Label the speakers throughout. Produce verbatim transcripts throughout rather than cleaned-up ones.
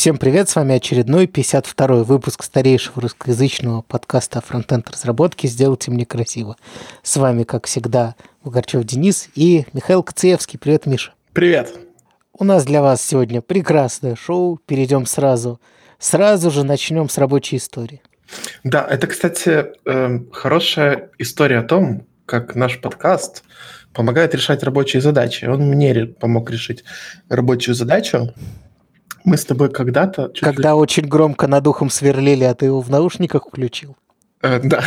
Speaker 1: Всем привет, с вами очередной пятьдесят второй выпуск старейшего русскоязычного подкаста о фронтенд-разработке «Сделайте мне красиво». С вами, как всегда, Бугорчев Денис и Михаил Коцеевский. Привет, Миша.
Speaker 2: Привет.
Speaker 1: У нас для вас сегодня прекрасное шоу. Перейдем сразу. Сразу же начнем с рабочей истории.
Speaker 2: Да, это, кстати, хорошая история о том, как наш подкаст помогает решать рабочие задачи. Он мне помог решить рабочую задачу. Мы с тобой когда-то...
Speaker 1: Когда чуть-чуть... очень громко над ухом сверлили, а ты его в наушниках включил?
Speaker 2: Э, да.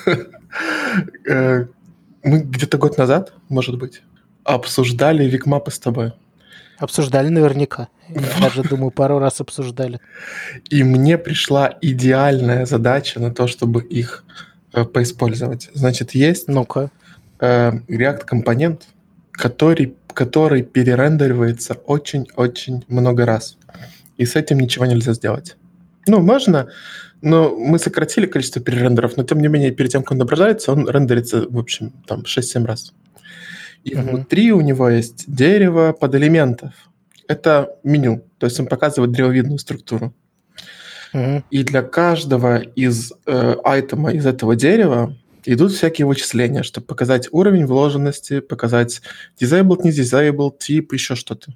Speaker 2: Мы где-то год назад, может быть, обсуждали викмапы с тобой.
Speaker 1: Обсуждали наверняка. Я даже, думаю, пару раз обсуждали.
Speaker 2: И мне пришла идеальная задача на то, чтобы их э, поиспользовать. Значит, есть
Speaker 1: Ну-ка.
Speaker 2: э, React-компонент, который, который перерендеривается очень-очень много раз. И с этим ничего нельзя сделать. Ну, можно, но мы сократили количество перерендеров, но, тем не менее, перед тем, как он отображается, он рендерится, в общем, там, шесть-семь раз. И uh-huh. внутри у него есть дерево подэлементов. Это меню, то есть он показывает древовидную структуру. Uh-huh. И для каждого из э, айтема из этого дерева идут всякие вычисления, чтобы показать уровень вложенности, показать disabled, не disabled, тип, еще что-то.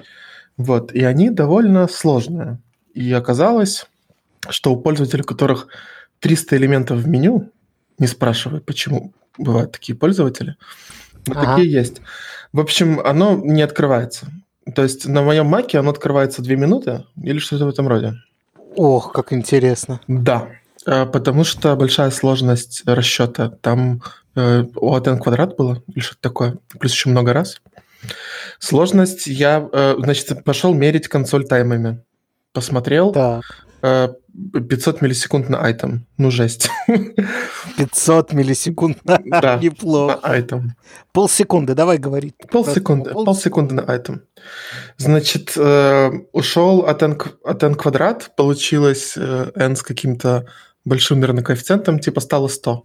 Speaker 2: Вот, и они довольно сложные. И оказалось, что у пользователей, у которых триста элементов в меню, не спрашивай, почему бывают такие пользователи, но ага. такие есть. В общем, оно не открывается. То есть на моем маке оно открывается две минуты или что-то в этом роде.
Speaker 1: Ох, как интересно.
Speaker 2: Да, потому что большая сложность расчета. Там э, о один квадрат было или что-то такое, плюс еще много раз. Сложность я, э, значит, пошел мерить консоль таймами. Посмотрел.
Speaker 1: Так.
Speaker 2: пятьсот миллисекунд на айтем. Ну, жесть.
Speaker 1: пятьсот миллисекунд на
Speaker 2: да,
Speaker 1: неплохо.
Speaker 2: на айтем.
Speaker 1: Полсекунды, давай говорить.
Speaker 2: Полсекунды, Пол... полсекунды на айтем. Значит, э, ушел от n, от n квадрат, получилось э, n с каким-то большим, наверное, коэффициентом, типа стало сто.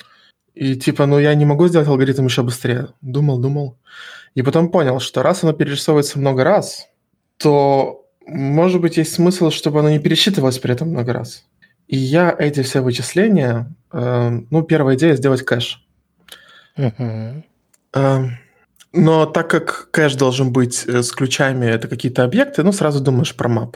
Speaker 2: И типа, ну, я не могу сделать алгоритм еще быстрее. Думал, думал. И потом понял, что раз оно перерисовывается много раз, то, может быть, есть смысл, чтобы оно не пересчитывалось при этом много раз. И я эти все вычисления... Э, ну, первая идея — сделать кэш.
Speaker 1: Uh-huh.
Speaker 2: Э, но так как кэш должен быть с ключами, это какие-то объекты, ну, сразу думаешь про map.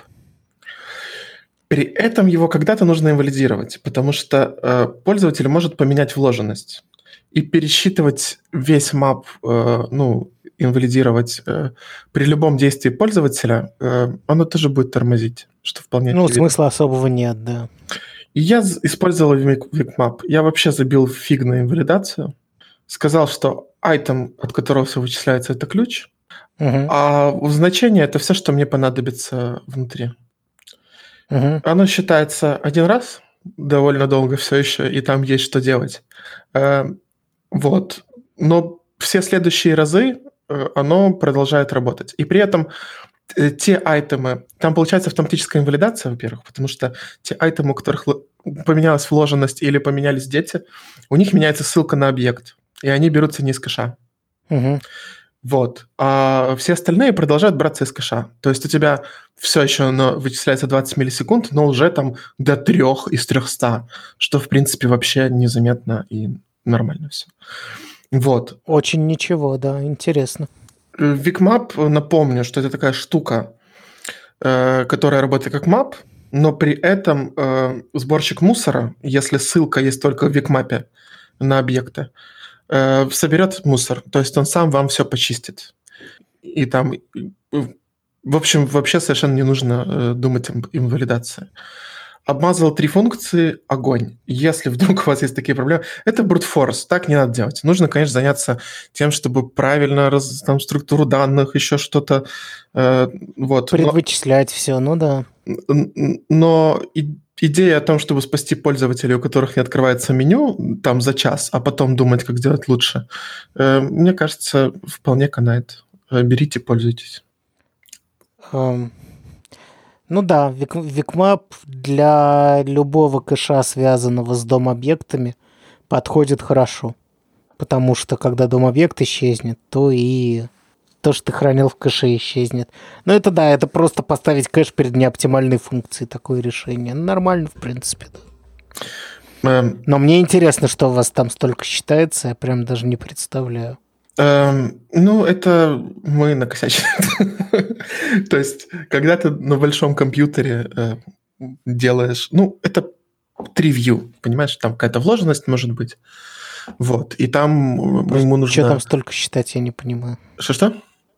Speaker 2: При этом его когда-то нужно инвалидировать, потому что э, пользователь может поменять вложенность. И пересчитывать весь map, э, ну, инвалидировать э, при любом действии пользователя, э, оно тоже будет тормозить, что вполне
Speaker 1: Ну,
Speaker 2: очевидно.
Speaker 1: смысла особого нет, да.
Speaker 2: И я использовал викмап. Я вообще забил фиг на инвалидацию. Сказал, что айтем, от которого все вычисляется, это ключ,
Speaker 1: uh-huh.
Speaker 2: а значение — это все, что мне понадобится внутри.
Speaker 1: Uh-huh.
Speaker 2: Оно считается один раз, довольно долго все еще, и там есть что делать. Э, вот. Но все следующие разы оно продолжает работать. И при этом те айтемы... Там получается автоматическая инвалидация, во-первых, потому что те айтемы, у которых поменялась вложенность или поменялись дети, у них меняется ссылка на объект, и они берутся не из кэша.
Speaker 1: Uh-huh.
Speaker 2: Вот. А все остальные продолжают браться из кэша. То есть у тебя все еще оно вычисляется двадцать миллисекунд, но уже там до трех из трехсот, что, в принципе, вообще незаметно и нормально все. Вот.
Speaker 1: Очень ничего, да, интересно.
Speaker 2: викмап, напомню, что это такая штука, э, которая работает как map, но при этом э, сборщик мусора, если ссылка есть только в викмапе на объекты, э, соберет мусор, то есть он сам вам все почистит. И там, в общем, вообще совершенно не нужно э, думать об инвалидации. Обмазал три функции – огонь. Если вдруг у вас есть такие проблемы, это brute force, так не надо делать. Нужно, конечно, заняться тем, чтобы правильно раз, там, структуру данных, еще что-то. Э, вот.
Speaker 1: Предвычислять но, все, ну да.
Speaker 2: Но и, идея о том, чтобы спасти пользователей, у которых не открывается меню, там за час, а потом думать, как сделать лучше, э, мне кажется, вполне канает. Берите, пользуйтесь.
Speaker 1: Um... Ну да, викмап для любого кэша, связанного с дом-объектами, подходит хорошо. Потому что когда дом-объект исчезнет, то и то, что ты хранил в кэше, исчезнет. Но это да, это просто поставить кэш перед неоптимальной функцией, такое решение. Нормально, в принципе.
Speaker 2: Эм,
Speaker 1: Но мне интересно, что у вас там столько считается, я прям даже не представляю.
Speaker 2: эм, ну, это мы накосячили. То есть, когда ты на большом компьютере э, делаешь... Ну, это три view, понимаешь? Там какая-то вложенность может быть. Вот. И там
Speaker 1: Просто
Speaker 2: ему
Speaker 1: Что
Speaker 2: нужно...
Speaker 1: там столько считать, я не понимаю.
Speaker 2: Что-что?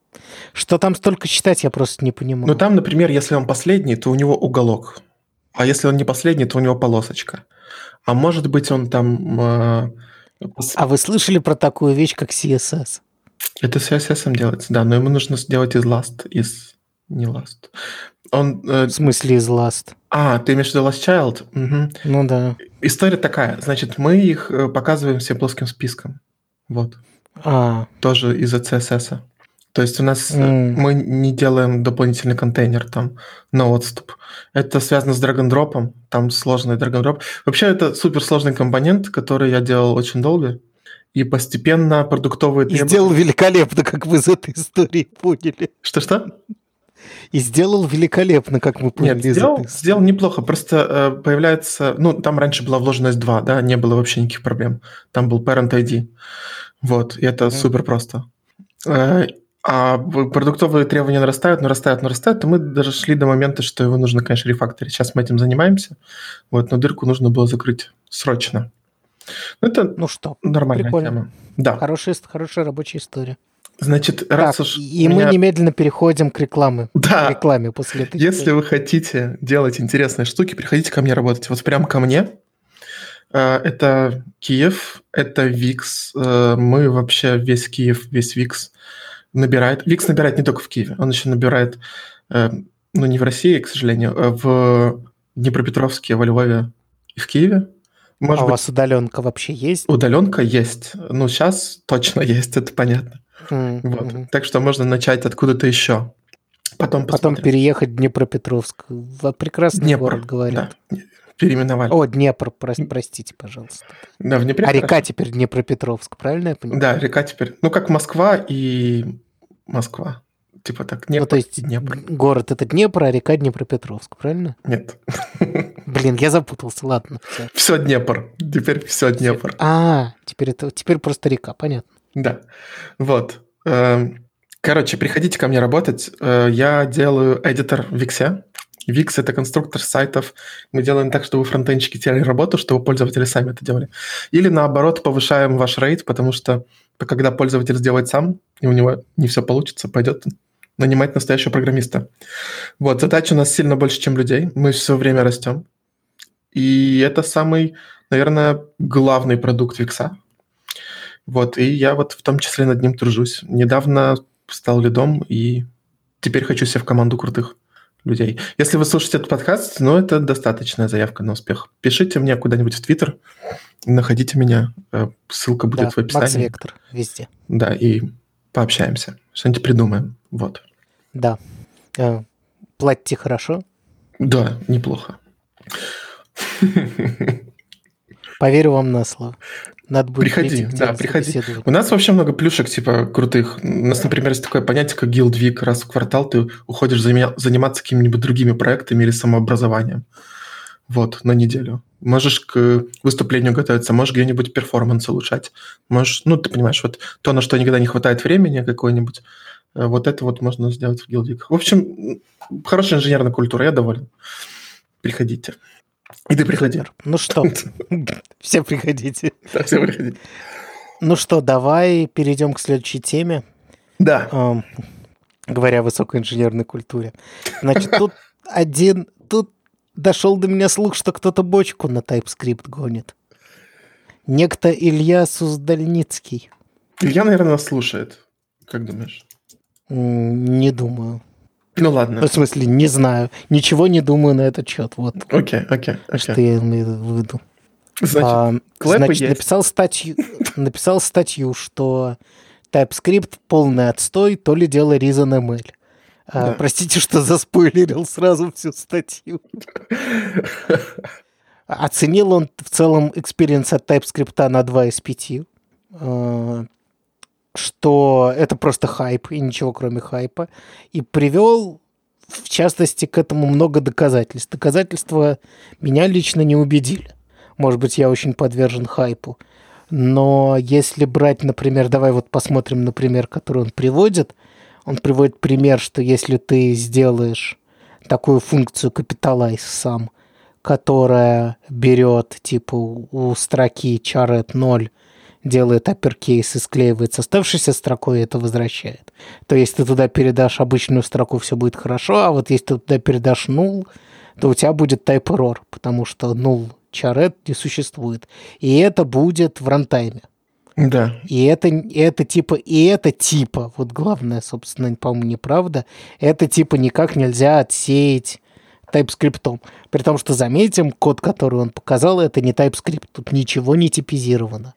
Speaker 1: Что там столько считать, я просто не понимаю.
Speaker 2: Ну, там, например, если он последний, то у него уголок. А если он не последний, то у него полосочка. А может быть, он там... э, пос-
Speaker 1: А вы слышали про такую вещь, как си эс эс?
Speaker 2: Это с си эс эс делается, да, но ему нужно сделать из last, из... Не last. Он... э,
Speaker 1: В смысле из Last?
Speaker 2: А, ты имеешь в виду Last Child? Мгм.
Speaker 1: Ну да.
Speaker 2: История такая. Значит, мы их э, показываем всем плоским списком. Вот.
Speaker 1: А,
Speaker 2: Тоже из-за си эс эс. То есть у нас э,
Speaker 1: м,
Speaker 2: мы не делаем дополнительный контейнер там на отступ. Это связано с драг-н-дропом. Там сложный драг-н-дроп. Вообще это суперсложный компонент, который я делал очень долго. И постепенно продуктовые
Speaker 1: и
Speaker 2: требования...
Speaker 1: сделал великолепно, как вы из этой истории поняли.
Speaker 2: Что-что?
Speaker 1: И сделал великолепно, как мы поняли
Speaker 2: Нет,
Speaker 1: из
Speaker 2: сделал,
Speaker 1: этой истории.
Speaker 2: сделал неплохо. Просто э, появляется... Ну, там раньше была вложенность два, да, не было вообще никаких проблем. Там был parent ай ди. Вот, и это
Speaker 1: Мгм.
Speaker 2: супер просто. Э, А в- продуктовые требования нарастают, нарастают, нарастают, и мы даже шли до момента, что его нужно, конечно, рефакторить. Сейчас мы этим занимаемся, вот, но дырку нужно было закрыть срочно. Ну, это
Speaker 1: Ну что,
Speaker 2: нормальная
Speaker 1: прикольно.
Speaker 2: тема. Да,
Speaker 1: Хорошая, хорошая рабочая история.
Speaker 2: значит, раз
Speaker 1: Так,
Speaker 2: уж
Speaker 1: и
Speaker 2: у
Speaker 1: мы
Speaker 2: меня-
Speaker 1: немедленно переходим к рекламе. К
Speaker 2: Да,
Speaker 1: рекламе после этой
Speaker 2: если
Speaker 1: истории.
Speaker 2: вы хотите делать интересные штуки, приходите ко мне работать. Вот прям ко мне. Э, Это Киев, это Викс. Э, Мы вообще весь Киев, весь Викс набирает. Викс набирает не только в Киеве, он еще набирает, э, ну, не в России, к сожалению, а в Днепропетровске, во Львове и в Киеве.
Speaker 1: А
Speaker 2: Может
Speaker 1: у
Speaker 2: быть,
Speaker 1: вас удаленка вообще есть?
Speaker 2: удаленка есть. Ну, сейчас точно есть, это понятно.
Speaker 1: М,
Speaker 2: Вот.
Speaker 1: мгм.
Speaker 2: Так что можно начать откуда-то еще. Потом
Speaker 1: Потом
Speaker 2: посмотрим.
Speaker 1: переехать в Днепропетровск. В прекрасный
Speaker 2: Днепр,
Speaker 1: город, говорят.
Speaker 2: да, переименовали.
Speaker 1: О, Днепр, прос- простите, пожалуйста.
Speaker 2: Да, в Днепре
Speaker 1: А река
Speaker 2: хорошо.
Speaker 1: теперь Днепропетровск, правильно я понимаю?
Speaker 2: Да, река теперь. Ну, как Москва и Москва. Типа так,
Speaker 1: Ну,
Speaker 2: Днепр
Speaker 1: то есть
Speaker 2: и Днепр.
Speaker 1: город это Днепр, а река Днепропетровск, правильно?
Speaker 2: Нет.
Speaker 1: Блин, я запутался, ладно. Всё.
Speaker 2: Все Днепр. Теперь все Днепр.
Speaker 1: А, теперь это теперь просто река, понятно.
Speaker 2: Да. Вот. Эм, Короче, приходите ко мне работать. Э, Я делаю эдитор в Виксе. Викс — это конструктор сайтов. Мы делаем так, чтобы фронтенщики теряли работу, чтобы пользователи сами это делали. Или наоборот, повышаем ваш рейт, потому что когда пользователь сделает сам, и у него не все получится, пойдет нанимать настоящего программиста. Вот, задач у нас сильно больше, чем людей. Мы все время растем. И это самый, наверное, главный продукт Викса. Вот, и я вот в том числе над ним тружусь. Недавно стал лидом, и теперь хочу себе в команду крутых людей. Если вы слушаете этот подкаст, ну, это достаточная заявка на успех. Пишите мне куда-нибудь в Твиттер, находите меня, э, ссылка будет
Speaker 1: Да,
Speaker 2: в описании.
Speaker 1: Макс Вектор везде.
Speaker 2: Да, и пообщаемся, что-нибудь придумаем. Вот.
Speaker 1: Да. Э, Платите хорошо.
Speaker 2: Да, неплохо.
Speaker 1: Поверю вам на слово. Надо будет
Speaker 2: Приходи,
Speaker 1: прийти к тебе
Speaker 2: да,
Speaker 1: на
Speaker 2: приходи.
Speaker 1: собеседование.
Speaker 2: У нас вообще много плюшек, типа, крутых. У нас, например, есть такое понятие, как Guild Week. Раз в квартал ты уходишь заня- заниматься какими-нибудь другими проектами или самообразованием. Вот, на неделю. Можешь к выступлению готовиться, можешь где-нибудь перформанс улучшать. Можешь, ну, ты понимаешь, вот то, на что никогда не хватает времени какое-нибудь, э, вот это вот можно сделать в Guild Week. В общем, хорошая инженерная культура, я доволен. Приходите. И ты приходи.
Speaker 1: Супер. Ну что, все приходите.
Speaker 2: Да, все приходите.
Speaker 1: Ну что, давай перейдем к следующей теме.
Speaker 2: Да.
Speaker 1: Ам, говоря о высокоинженерной культуре. Значит, тут один... Тут дошел до меня слух, что кто-то бочку на TypeScript гонит. Некто Илья Суздальницкий.
Speaker 2: Илья, наверное, нас слушает. Как думаешь?
Speaker 1: М, Не думаю.
Speaker 2: Ну
Speaker 1: Ну,
Speaker 2: ладно.
Speaker 1: в смысле, не знаю. Ничего не думаю на этот счет. Вот
Speaker 2: Окей, окей,
Speaker 1: что
Speaker 2: окей.
Speaker 1: я имею в виду.
Speaker 2: Значит,
Speaker 1: А,
Speaker 2: клэпы
Speaker 1: значит,
Speaker 2: есть.
Speaker 1: написал статью, написал статью, что TypeScript полный отстой, то ли дело ReasonML. А,
Speaker 2: Да.
Speaker 1: Простите, что заспойлерил сразу всю статью. Оценил он в целом experience от TypeScript на два из пяти. А, что это просто хайп и ничего кроме хайпа, и привел, в частности, к этому много доказательств. Доказательства меня лично не убедили. Может быть, я очень подвержен хайпу. Но если брать, например, давай вот посмотрим на пример, который он приводит. Он приводит пример, что если ты сделаешь такую функцию capitalize сам, которая берет, типа, у строки charret ноль, делает апперкейс и склеивает с оставшейся строкой, и это возвращает. То есть ты туда передашь обычную строку, все будет хорошо, а вот если ты туда передашь null, то у тебя будет type error, потому что null charret не существует. И это будет в рантайме.
Speaker 2: Да.
Speaker 1: И это, и это типа, и это типа, вот главное, собственно, по-моему, неправда, это типа никак нельзя отсеять TypeScript. При том, что, заметим, код, который он показал, это не TypeScript. Тут ничего не типизировано.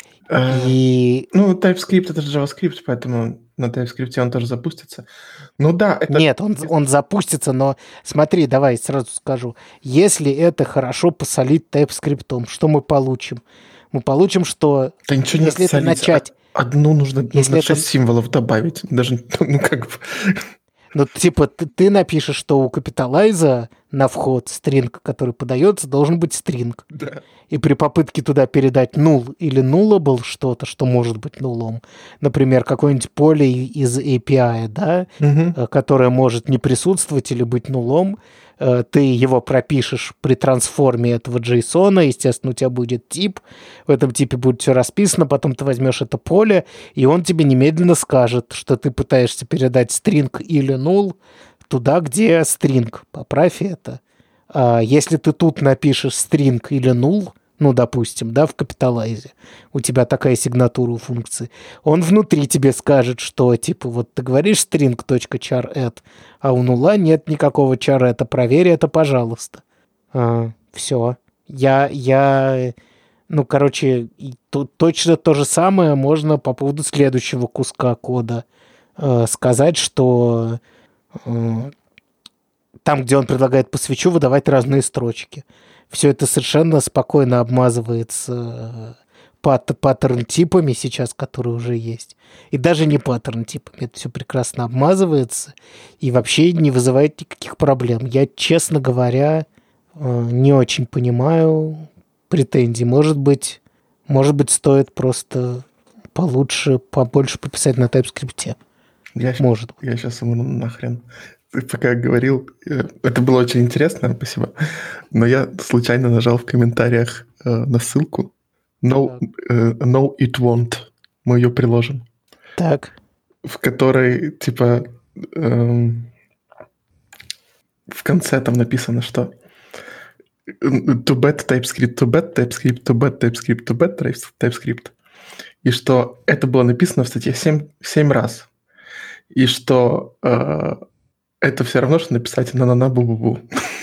Speaker 2: И... Ну, TypeScript — это же JavaScript, поэтому на TypeScript он тоже запустится. Ну да, это...
Speaker 1: Нет, он, он запустится, но смотри, давай сразу скажу. Если это хорошо посолить TypeScript, что мы получим? Мы получим, что...
Speaker 2: Да ничего
Speaker 1: если
Speaker 2: не
Speaker 1: это
Speaker 2: солить.
Speaker 1: начать...
Speaker 2: Одну нужно,
Speaker 1: если
Speaker 2: нужно шесть
Speaker 1: это...
Speaker 2: символов добавить. Даже, ну, как бы...
Speaker 1: Ну, типа, ты, ты напишешь, что у капиталайза на вход стринг, который подается, должен быть стринг.
Speaker 2: Да.
Speaker 1: И при попытке туда передать null или nullable что-то, что может быть нулом, например, какое-нибудь поле из эй пи ай, да,
Speaker 2: угу.
Speaker 1: которое может не присутствовать или быть нулом, ты его пропишешь при трансформе этого JSON, естественно, у тебя будет тип, в этом типе будет все расписано, потом ты возьмешь это поле, и он тебе немедленно скажет, что ты пытаешься передать string или null туда, где string. Поправь это. Если ты тут напишешь string или null, ну, допустим, да, в капиталайзе, у тебя такая сигнатура у функции, он внутри тебе скажет, что, типа, вот ты говоришь string.char_add, а у нула нет никакого char_add, проверь это, пожалуйста. А, все. Я, я, ну, короче, то, точно то же самое можно по поводу следующего куска кода э, сказать, что э, там, где он предлагает по свечу, выдавать разные строчки. Все это совершенно спокойно обмазывается пат- паттерн-типами сейчас, которые уже есть. И даже не паттерн-типами. Это все прекрасно обмазывается и вообще не вызывает никаких проблем. Я, честно говоря, не очень понимаю претензий. Может быть, может быть, стоит просто получше, побольше пописать на TypeScript.
Speaker 2: Я,
Speaker 1: Может.
Speaker 2: Я сейчас умру нахрен. Ты пока говорил, это было очень интересно, спасибо, но я случайно нажал в комментариях э, на ссылку no, э, no, it won't, мы ее приложим.
Speaker 1: Так.
Speaker 2: В которой, типа, э, в конце там написано, что to bad TypeScript, to bad TypeScript, to bad TypeScript, to bad TypeScript. И что это было написано в статье семь раз. И что... Э, это все равно, что написать на-на-на-бу-бу-бу.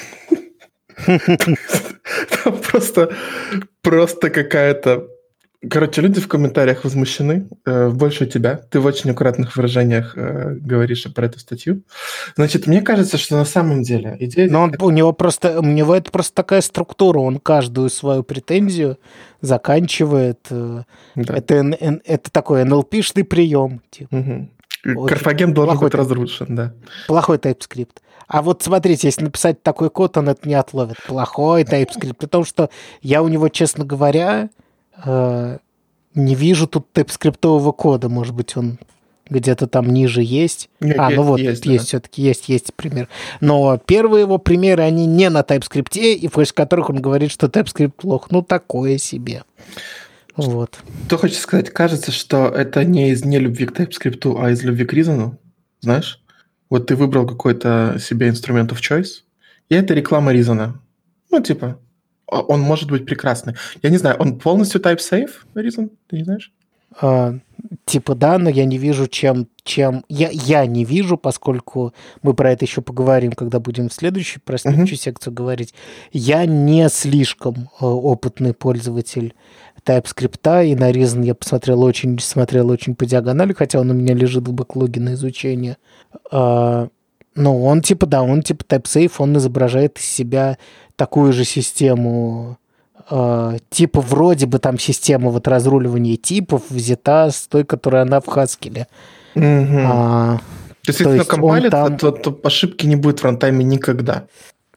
Speaker 2: Просто, просто какая-то... Короче, люди в комментариях возмущены. Больше тебя. Ты в очень аккуратных выражениях говоришь про эту статью. Значит, мне кажется, что на самом деле идея...
Speaker 1: Но он, у него просто... У него это просто такая структура. Он каждую свою претензию заканчивает. Да. Это, это такой эн эл пи-шный прием. Типа.
Speaker 2: Угу. Карфаген должен плохой быть разрушен, да.
Speaker 1: Плохой TypeScript. А вот смотрите, если написать такой код, он это не отловит. Плохой TypeScript. Потому что я у него, честно говоря, э, не вижу тут TypeScript-ового кода. Может быть, он где-то там ниже есть. Нет, а, есть, ну вот, есть, есть да. Все-таки есть, есть пример. Но первые его примеры, они не на TypeScript, и в которых он говорит, что TypeScript плох. Ну, такое себе. Вот.
Speaker 2: Что хочешь сказать? Кажется, что это не из нелюбви к TypeScript, а из любви к Reason. Знаешь? Вот ты выбрал какой-то себе инструмент of choice, и это реклама Reason. Ну, типа, он может быть прекрасный. Я не знаю, он полностью type-safe, Reason? Ты не знаешь?
Speaker 1: А, типа, да, но я не вижу, чем... чем... Я, я не вижу, поскольку мы про это еще поговорим, когда будем в следующей, про следующую uh-huh. секцию говорить. Я не слишком э, опытный пользователь TypeScript, и на Reason я посмотрел очень, смотрел очень по диагонали, хотя он у меня лежит в бэклоге на изучение. А, но он типа, да, он типа TypeSafe, он изображает из себя такую же систему э, типа вроде бы там система вот разруливания типов взята с той, которая она в Haskell.
Speaker 2: Угу.
Speaker 1: А,
Speaker 2: То есть, если компалится, там... то, то ошибки не будет в рантайме никогда.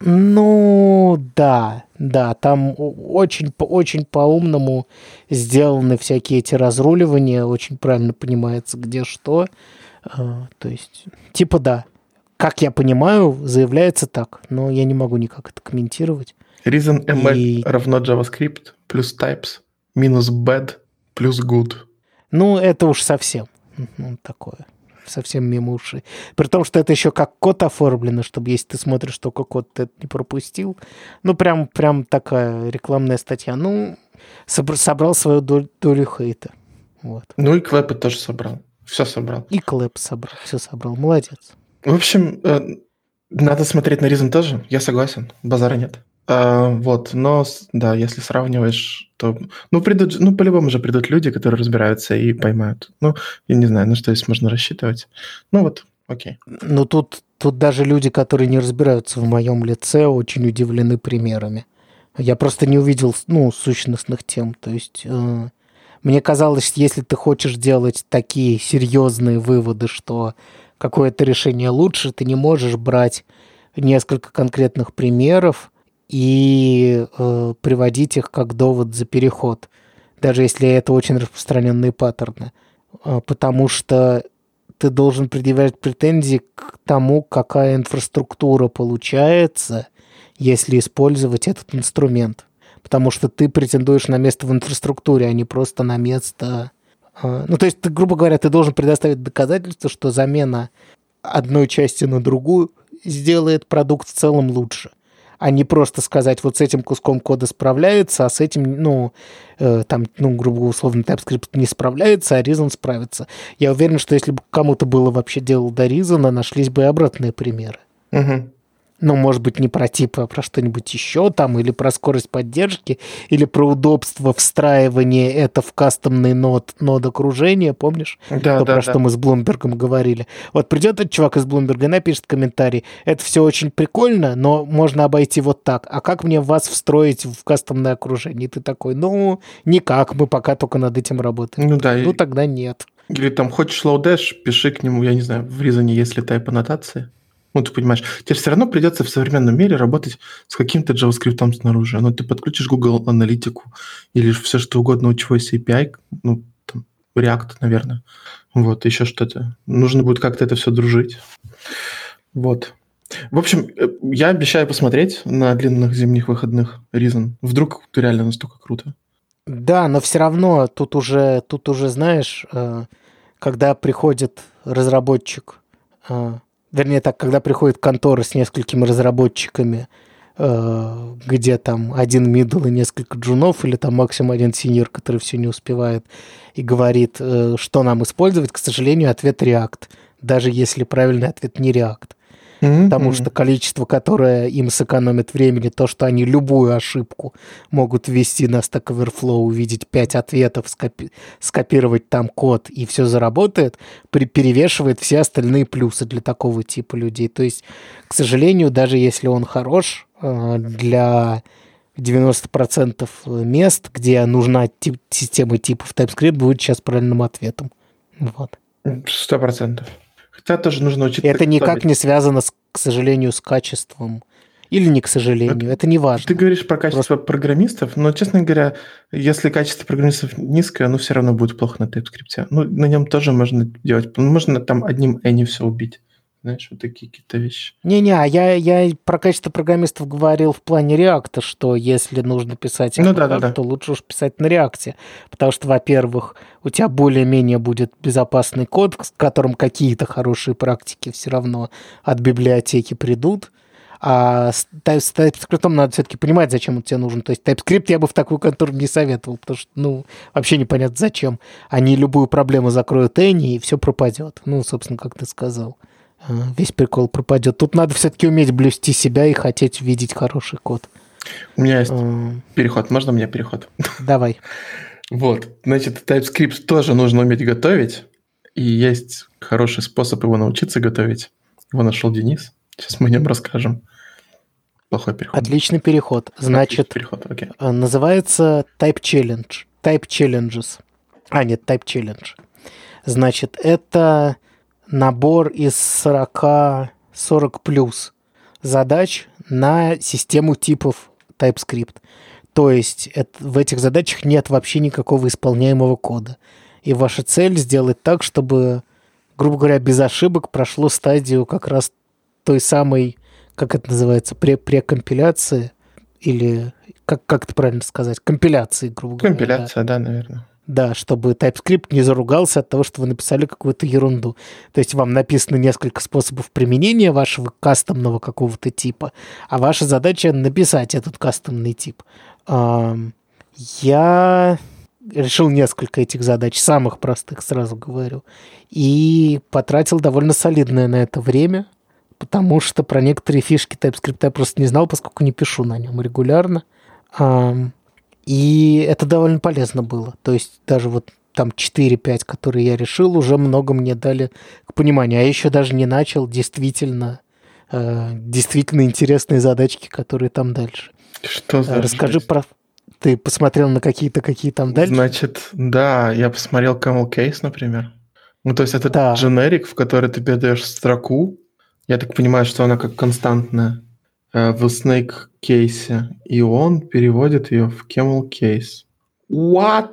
Speaker 1: Ну, да, да, там очень, очень по-умному сделаны всякие эти разруливания, очень правильно понимается, где что. А, то есть, типа да. Как я понимаю, заявляется так, но я не могу никак это комментировать.
Speaker 2: ReasonML
Speaker 1: И...
Speaker 2: равно JavaScript плюс types минус bad плюс good.
Speaker 1: Ну, это уж совсем ну, такое. Совсем мимо ушей. При том, что это еще как код оформлено, чтобы если ты смотришь только код, ты это не пропустил. Ну, прям, прям такая рекламная статья. Ну, собр- собрал свою долю, долю хейта. Вот.
Speaker 2: Ну и Клэп тоже собрал. Все собрал.
Speaker 1: И Клэп собрал. Все собрал. Молодец.
Speaker 2: В общем, надо смотреть на Reason тоже. Я согласен. Базара нет. А, вот, но, да, если сравниваешь, то... Ну, придут, ну, по-любому же придут люди, которые разбираются и поймают. Ну, я не знаю, на что здесь можно рассчитывать. Ну, вот, окей.
Speaker 1: Ну, тут, тут даже люди, которые не разбираются в моем лице, очень удивлены примерами. Я просто не увидел, ну, сущностных тем. То есть, э, мне казалось, если ты хочешь делать такие серьезные выводы, что какое-то решение лучше, ты не можешь брать несколько конкретных примеров и э, приводить их как довод за переход, даже если это очень распространенные паттерны. Э, потому что ты должен предъявлять претензии к тому, какая инфраструктура получается, если использовать этот инструмент. Потому что ты претендуешь на место в инфраструктуре, а не просто на место... Э, ну, то есть, ты, грубо говоря, ты должен предоставить доказательство, что замена одной части на другую сделает продукт в целом лучше. А не просто сказать, вот с этим куском кода справляется, а с этим, ну, э, там, ну, грубо условно, TypeScript не справляется, а Reason справится. Я уверен, что если бы кому-то было вообще дело до Reason, нашлись бы и обратные примеры.
Speaker 2: Угу.
Speaker 1: Ну, может быть, не про типы, а про что-нибудь еще там, или про скорость поддержки, или про удобство встраивания это в кастомный нод, нод окружения, помнишь?
Speaker 2: Да,
Speaker 1: То,
Speaker 2: да,
Speaker 1: про
Speaker 2: да.
Speaker 1: что мы с Блумбергом говорили. Вот придет этот чувак из Блумберга и напишет комментарий, это все очень прикольно, но можно обойти вот так. А как мне вас встроить в кастомное окружение? И ты такой, ну, никак, мы пока только над этим работаем.
Speaker 2: Ну да.
Speaker 1: Ну,
Speaker 2: и...
Speaker 1: тогда нет.
Speaker 2: Или там хочешь Lodash, пиши к нему, я не знаю, в Reason есть ли тайп аннотации. Ну, ты понимаешь, тебе все равно придется в современном мире работать с каким-то JavaScript снаружи. Ну, ты подключишь Google аналитику или все что угодно, у чего есть эй пи ай, ну, там, React, наверное. Вот, еще что-то. Нужно будет как-то это все дружить. Вот. В общем, я обещаю посмотреть на длинных зимних выходных Reason. Вдруг это реально настолько круто.
Speaker 1: Да, но все равно тут уже, тут уже, знаешь, когда приходит разработчик, вернее так, когда приходит контора с несколькими разработчиками, где там один мидл и несколько джунов, или там максимум один синьор, который все не успевает, и говорит, что нам использовать, к сожалению, ответ React, даже если правильный ответ не React. Mm-hmm. Потому что количество, которое им сэкономит времени, то, что они любую ошибку могут ввести на Stack Overflow, увидеть пять ответов, скопи- скопировать там код, и все заработает, при- перевешивает все остальные плюсы для такого типа людей. То есть, к сожалению, даже если он хорош, для девяносто процентов мест, где нужна тип- система типов TypeScript, будет сейчас правильным ответом. Вот.
Speaker 2: Сто процентов. Хотя тоже нужно учиться.
Speaker 1: Это никак не связано, с, к сожалению, с качеством. Или не к сожалению, это, это не важно.
Speaker 2: Ты говоришь про качество
Speaker 1: Просто...
Speaker 2: программистов, но, честно говоря, если качество программистов низкое, оно все равно будет плохо на TypeScript. Ну, на нем тоже можно делать. Можно там одним any все убить. Знаешь, вот такие какие-то вещи.
Speaker 1: Не-не, а я, я про качество программистов говорил в плане React, что если нужно писать
Speaker 2: ну,
Speaker 1: так,
Speaker 2: да, да, да.
Speaker 1: то лучше уж писать на React. Потому что, во-первых, у тебя более-менее будет безопасный код, с которым какие-то хорошие практики все равно от библиотеки придут. А с TypeScript надо все-таки понимать, зачем он тебе нужен. То есть TypeScript я бы в такую контору не советовал, потому что, ну, вообще непонятно зачем. Они любую проблему закроют any, и все пропадет. Ну, собственно, как ты сказал. Весь прикол пропадет. Тут надо все-таки уметь блюсти себя и хотеть видеть хороший код.
Speaker 2: У меня есть а... переход. Можно мне переход?
Speaker 1: Давай.
Speaker 2: Вот. Значит, TypeScript тоже нужно уметь готовить. И есть хороший способ его научиться готовить. Его нашел Денис. Сейчас мы о нем расскажем. Плохой переход.
Speaker 1: Отличный переход. Значит,
Speaker 2: Отличный переход, окей.
Speaker 1: называется Type Challenge. Type Challenges. А, нет, Type Challenge. Значит, это набор из сорок, сорок плюс задач на систему типов TypeScript. То есть это, в этих задачах нет вообще никакого исполняемого кода. И ваша цель сделать так, чтобы, грубо говоря, без ошибок прошло стадию как раз той самой, как это называется, пре прекомпиляции, или как, как это правильно сказать, компиляции, грубо говоря.
Speaker 2: Компиляция, да, да, наверное.
Speaker 1: Да, чтобы TypeScript не заругался от того, что вы написали какую-то ерунду. То есть вам написано несколько способов применения вашего кастомного какого-то типа, а ваша задача написать этот кастомный тип. Я решил несколько этих задач, самых простых, сразу говорю, и потратил довольно солидное на это время, потому что про некоторые фишки TypeScript я просто не знал, поскольку не пишу на нем регулярно. И это довольно полезно было. То есть даже вот там четыре-пять, которые я решил, уже много мне дали к пониманию. А я еще даже не начал действительно, э, действительно интересные задачки, которые там дальше.
Speaker 2: Что за
Speaker 1: Расскажи
Speaker 2: жесть?
Speaker 1: про... Ты посмотрел на какие-то, какие там дальше?
Speaker 2: Значит, да, я посмотрел Camel Case, например. Ну, то есть это
Speaker 1: Да.
Speaker 2: дженерик, в который ты передаешь строку. Я так понимаю, что она как константная э, в Snake Case, и он переводит ее в Camel Case. What?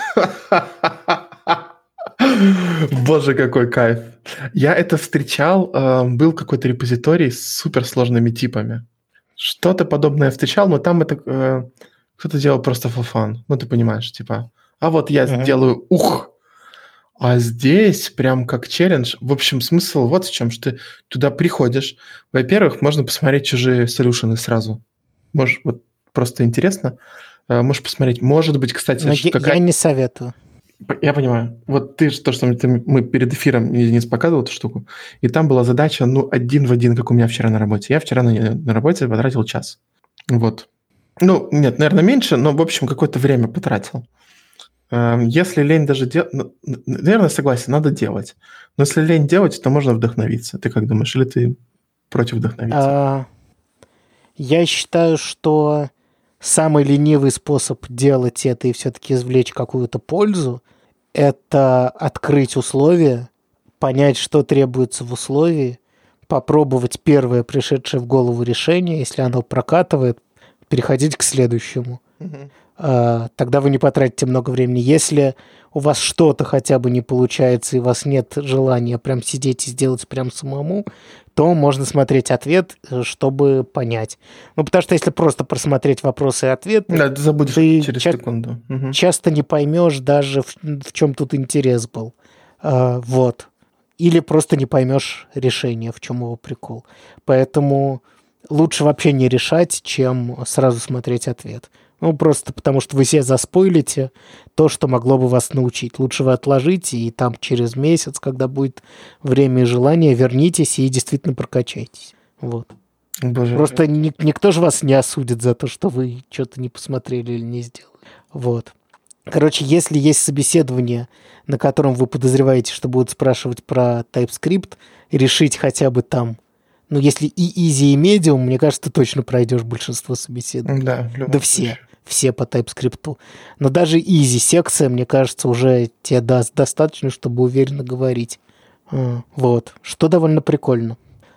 Speaker 2: Боже, какой кайф. Я это встречал, э, был какой-то репозиторий с суперсложными типами. Что-то подобное я встречал, но там это э, кто-то делал просто for fun. Ну, ты понимаешь, типа, а вот я
Speaker 1: Мгм.
Speaker 2: сделаю ух. А здесь прям как челлендж. В общем, смысл вот в чем, что ты туда приходишь. Во-первых, можно посмотреть чужие солюшены сразу. Можешь, вот просто интересно, э, можешь посмотреть. Может быть, кстати,
Speaker 1: Но
Speaker 2: ш-
Speaker 1: я,
Speaker 2: какая...
Speaker 1: я не советую.
Speaker 2: Я понимаю. Вот ты ж- то, что мы, ты- мы перед эфиром Денис показывал эту штуку, и там была задача, ну, один в один, как у меня вчера на работе. Я вчера на, на работе потратил час. Вот. Ну, нет, наверное, меньше, но, в общем, какое-то время потратил. Эм, Если лень даже делать... Наверное, согласен, надо делать. Но если лень делать, то можно вдохновиться. Ты как думаешь? Или ты против вдохновиться?
Speaker 1: А, я считаю, что самый ленивый способ делать это и все-таки извлечь какую-то пользу – это открыть условия, понять, что требуется в условии, попробовать первое пришедшее в голову решение, если оно прокатывает, переходить к следующему.
Speaker 2: Мгм.
Speaker 1: А, Тогда вы не потратите много времени. Если у вас что-то хотя бы не получается, и у вас нет желания прям сидеть и сделать прям самому, то можно смотреть ответ, э, чтобы понять. Ну, потому что если просто просмотреть вопросы и ответы,
Speaker 2: Да, ты забудешь
Speaker 1: Ты
Speaker 2: через
Speaker 1: ча-
Speaker 2: секунду. Мгм.
Speaker 1: часто не поймешь даже, в, в чем тут интерес был. А, вот. Или просто не поймешь решение, в чем его прикол. Поэтому лучше вообще не решать, чем сразу смотреть ответ. Ну, просто потому что вы себе заспойлите то, что могло бы вас научить. Лучше вы отложите, и там через месяц, когда будет время и желание, вернитесь и действительно прокачайтесь. Вот.
Speaker 2: Боже.
Speaker 1: Просто ни- никто же вас не осудит за то, что вы что-то не посмотрели или не сделали. Вот. Короче, если есть собеседование, на котором вы подозреваете, что будут спрашивать про TypeScript, решить хотя бы там. Ну, если и easy, и medium, мне кажется, ты точно пройдешь большинство собеседований.
Speaker 2: Да, в любом
Speaker 1: Да все.
Speaker 2: случае.
Speaker 1: Все по TypeScript. Но даже easy секция, мне кажется, уже тебе даст достаточно, чтобы уверенно говорить. А, Вот. Что довольно прикольно.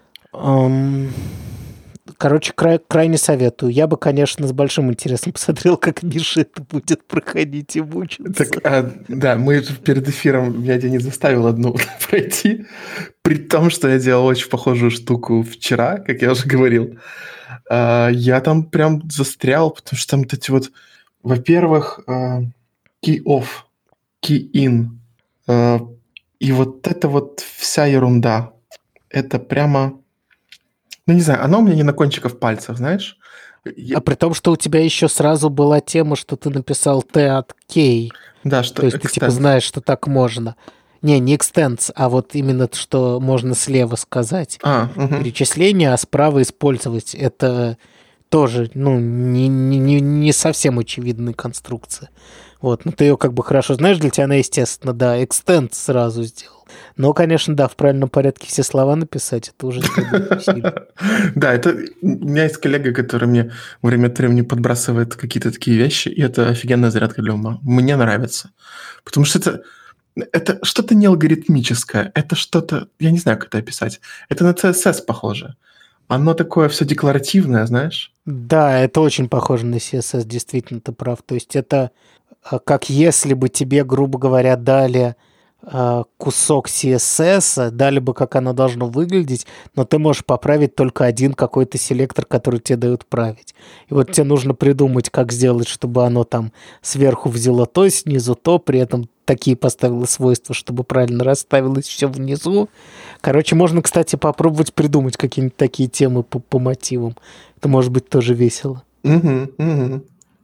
Speaker 1: Ам, Короче, край- крайне советую. Я бы, конечно, с большим интересом посмотрел, как Миша это будет проходить и мучиться.
Speaker 2: Так, а, да, мы же перед эфиром, меня Денис заставил одну пройти, при том, что я делал очень похожую штуку вчера, как я уже говорил. А, я там прям застрял, потому что там вот эти вот, во-первых, а, key off, key in, а, и вот это вот вся ерунда. Это прямо, ну не знаю, оно у меня не на кончиках пальцев, знаешь? Я-
Speaker 1: А при том, что у тебя еще сразу была тема, что ты написал T от K.
Speaker 2: да, что
Speaker 1: То есть ты типа
Speaker 2: extend.
Speaker 1: знаешь, что так можно. Не, не extends, а вот именно то, что можно слева сказать.
Speaker 2: А, мгм.
Speaker 1: Перечисление, а справа использовать. Это тоже, ну, не, не, не- не совсем очевидная конструкция. Вот, но ты ее как бы хорошо знаешь, для тебя она, естественно, да, extend сразу сделал. Но, конечно, да, в правильном порядке все слова написать, это уже сильно.
Speaker 2: Да, это у меня есть коллега, который мне время от времени подбрасывает какие-то такие вещи, и это офигенная зарядка для ума. Мне нравится. Потому что это, это что-то не алгоритмическое, это что-то, я не знаю, как это описать. Это на си эс эс похоже. Оно такое все декларативное, знаешь?
Speaker 1: Да, это очень похоже на си эс эс, действительно, ты прав. То есть это а, как если бы тебе, грубо говоря, дали а, кусок си эс эс, дали бы, как оно должно выглядеть, но ты можешь поправить только один какой-то селектор, который тебе дают править. И вот тебе нужно придумать, как сделать, чтобы оно там сверху взяло то, снизу то, при этом такие поставило свойства, чтобы правильно расставилось все внизу. Короче, можно, кстати, попробовать придумать какие-нибудь такие темы по, по мотивам. Это может быть тоже весело.
Speaker 2: Угу, угу.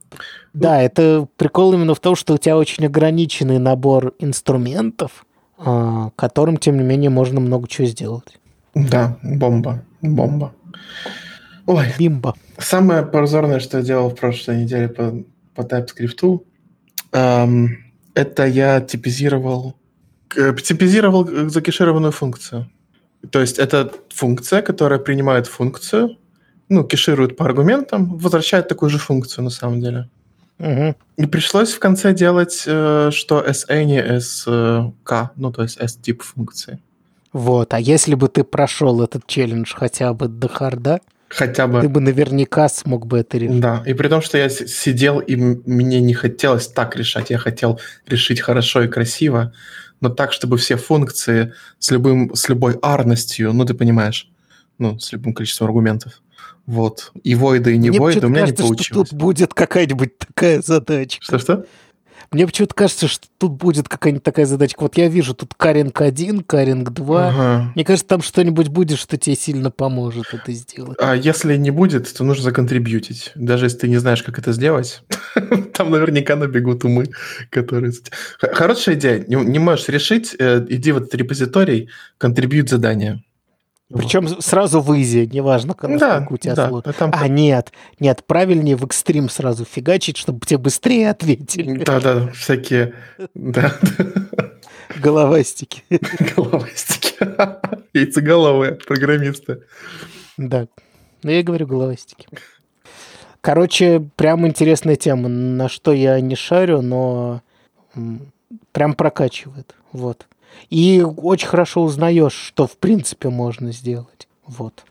Speaker 1: Да, это прикол именно в том, что у тебя очень ограниченный набор инструментов, которым, тем не менее, можно много чего сделать.
Speaker 2: Да, бомба, бомба. Ой,
Speaker 1: Бимба.
Speaker 2: Самое позорное, что я делал в прошлой неделе по, по TypeScript, эм, это я типизировал, э, типизировал закешированную функцию. То есть это функция, которая принимает функцию, ну, кеширует по аргументам, возвращает такую же функцию на самом деле.
Speaker 1: Угу.
Speaker 2: И пришлось в конце делать, э, что эс эй не эс кей, ну, то есть S-тип функции.
Speaker 1: Вот, а если бы ты прошел этот челлендж хотя бы до харда,
Speaker 2: Хотя бы.
Speaker 1: Ты бы наверняка смог бы это решить.
Speaker 2: Да, и при том, что я сидел, и мне не хотелось так решать, я хотел решить хорошо и красиво, но так, чтобы все функции с, любым, с любой арностью, ну, ты понимаешь, ну, с любым количеством аргументов, вот, и войды, и не войды, у меня
Speaker 1: кажется,
Speaker 2: не получилось.
Speaker 1: Что тут будет какая-нибудь такая задачка.
Speaker 2: Что-что?
Speaker 1: Мне почему-то кажется, что тут будет какая-нибудь такая задачка. Вот я вижу тут каринг один, каринг два. Ага. Мне кажется, там что-нибудь будет, что тебе сильно поможет это сделать.
Speaker 2: А если не будет, то нужно законтрибьютить. Даже если ты не знаешь, как это сделать, там наверняка набегут умы, которые... Хорошая идея. Не можешь решить, иди в этот репозиторий, контрибьют задание.
Speaker 1: Причем вот. Сразу в изи, неважно, когда
Speaker 2: да,
Speaker 1: у тебя
Speaker 2: да,
Speaker 1: слот.
Speaker 2: А, там...
Speaker 1: а нет, нет, правильнее в экстрим сразу фигачить, чтобы тебе быстрее ответили.
Speaker 2: Да-да, всякие... Да.
Speaker 1: Головастики.
Speaker 2: Головастики. Яйцеголовые программисты.
Speaker 1: Да, ну я и говорю головастики. Короче, прям интересная тема, на что я не шарю, но прям прокачивает, вот. И очень хорошо узнаешь, что в принципе можно сделать. Вот.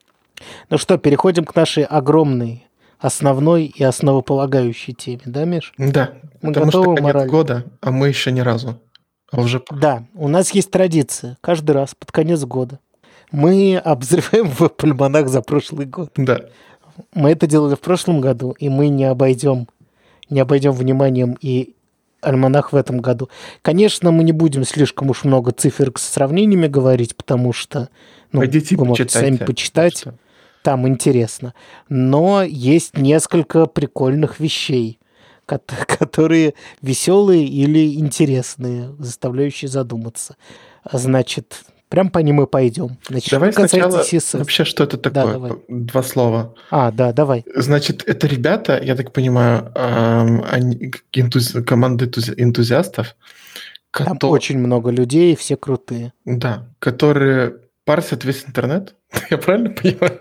Speaker 1: Ну что, переходим к нашей огромной, основной и основополагающей теме, да, Миш?
Speaker 2: Да,
Speaker 1: мы
Speaker 2: потому
Speaker 1: готовы
Speaker 2: что конец
Speaker 1: морально?
Speaker 2: года, а мы еще ни разу. А уже...
Speaker 1: Да, у нас есть традиция. Каждый раз под конец года мы обозреваем веб-альманах за прошлый год.
Speaker 2: Да.
Speaker 1: Мы это делали в прошлом году, и мы не обойдем, не обойдем вниманием и альманах в этом году. Конечно, мы не будем слишком уж много цифр с сравнениями говорить, потому что ну,
Speaker 2: Пойдите
Speaker 1: вы можете сами почитать, что? Там интересно. Но есть несколько прикольных вещей, которые веселые или интересные, заставляющие задуматься. Значит, прям по ним и пойдем. Значит,
Speaker 2: давай сначала
Speaker 1: си эс эс.
Speaker 2: Вообще, что это такое? Да, Два слова.
Speaker 1: А, да, давай.
Speaker 2: Значит, это ребята, я так понимаю, они, энтузи... команда энтузиастов.
Speaker 1: Там которые... очень много людей, все крутые.
Speaker 2: Да, которые парсят весь интернет. Я правильно понимаю?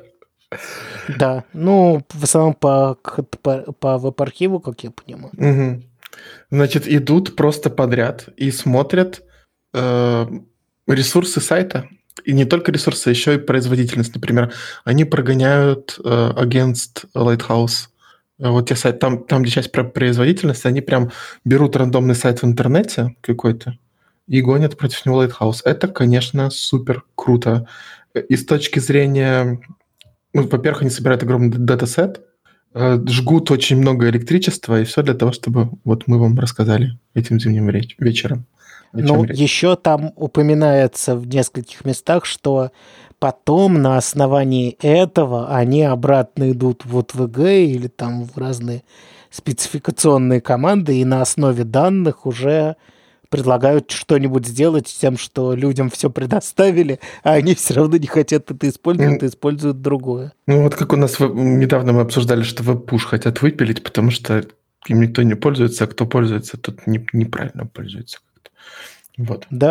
Speaker 1: Да, ну, в основном по, по, по веб-архиву, как я понимаю.
Speaker 2: Угу. Значит, идут просто подряд и смотрят э, ресурсы сайта. И не только ресурсы, еще и производительность. Например, они прогоняют э, against Lighthouse. Вот те сайты, там, там, где часть про производительность, они прям берут рандомный сайт в интернете какой-то и гонят против него Lighthouse. Это, конечно, супер круто. И с точки зрения... Ну, во-первых, они собирают огромный датасет, э, жгут очень много электричества, и все для того, чтобы вот мы вам рассказали этим зимним реч- вечером.
Speaker 1: Ну, еще там упоминается в нескольких местах, что потом на основании этого они обратно идут в о тэ вэ гэ или там в разные спецификационные команды, и на основе данных уже предлагают что-нибудь сделать с тем, что людям все предоставили, а они все равно не хотят это использовать, mm. используют другое.
Speaker 2: Ну, вот как у нас в... недавно мы обсуждали, что веб-пуш хотят выпилить, потому что им никто не пользуется, а кто пользуется, тот не... неправильно пользуется. Вот.
Speaker 1: Да,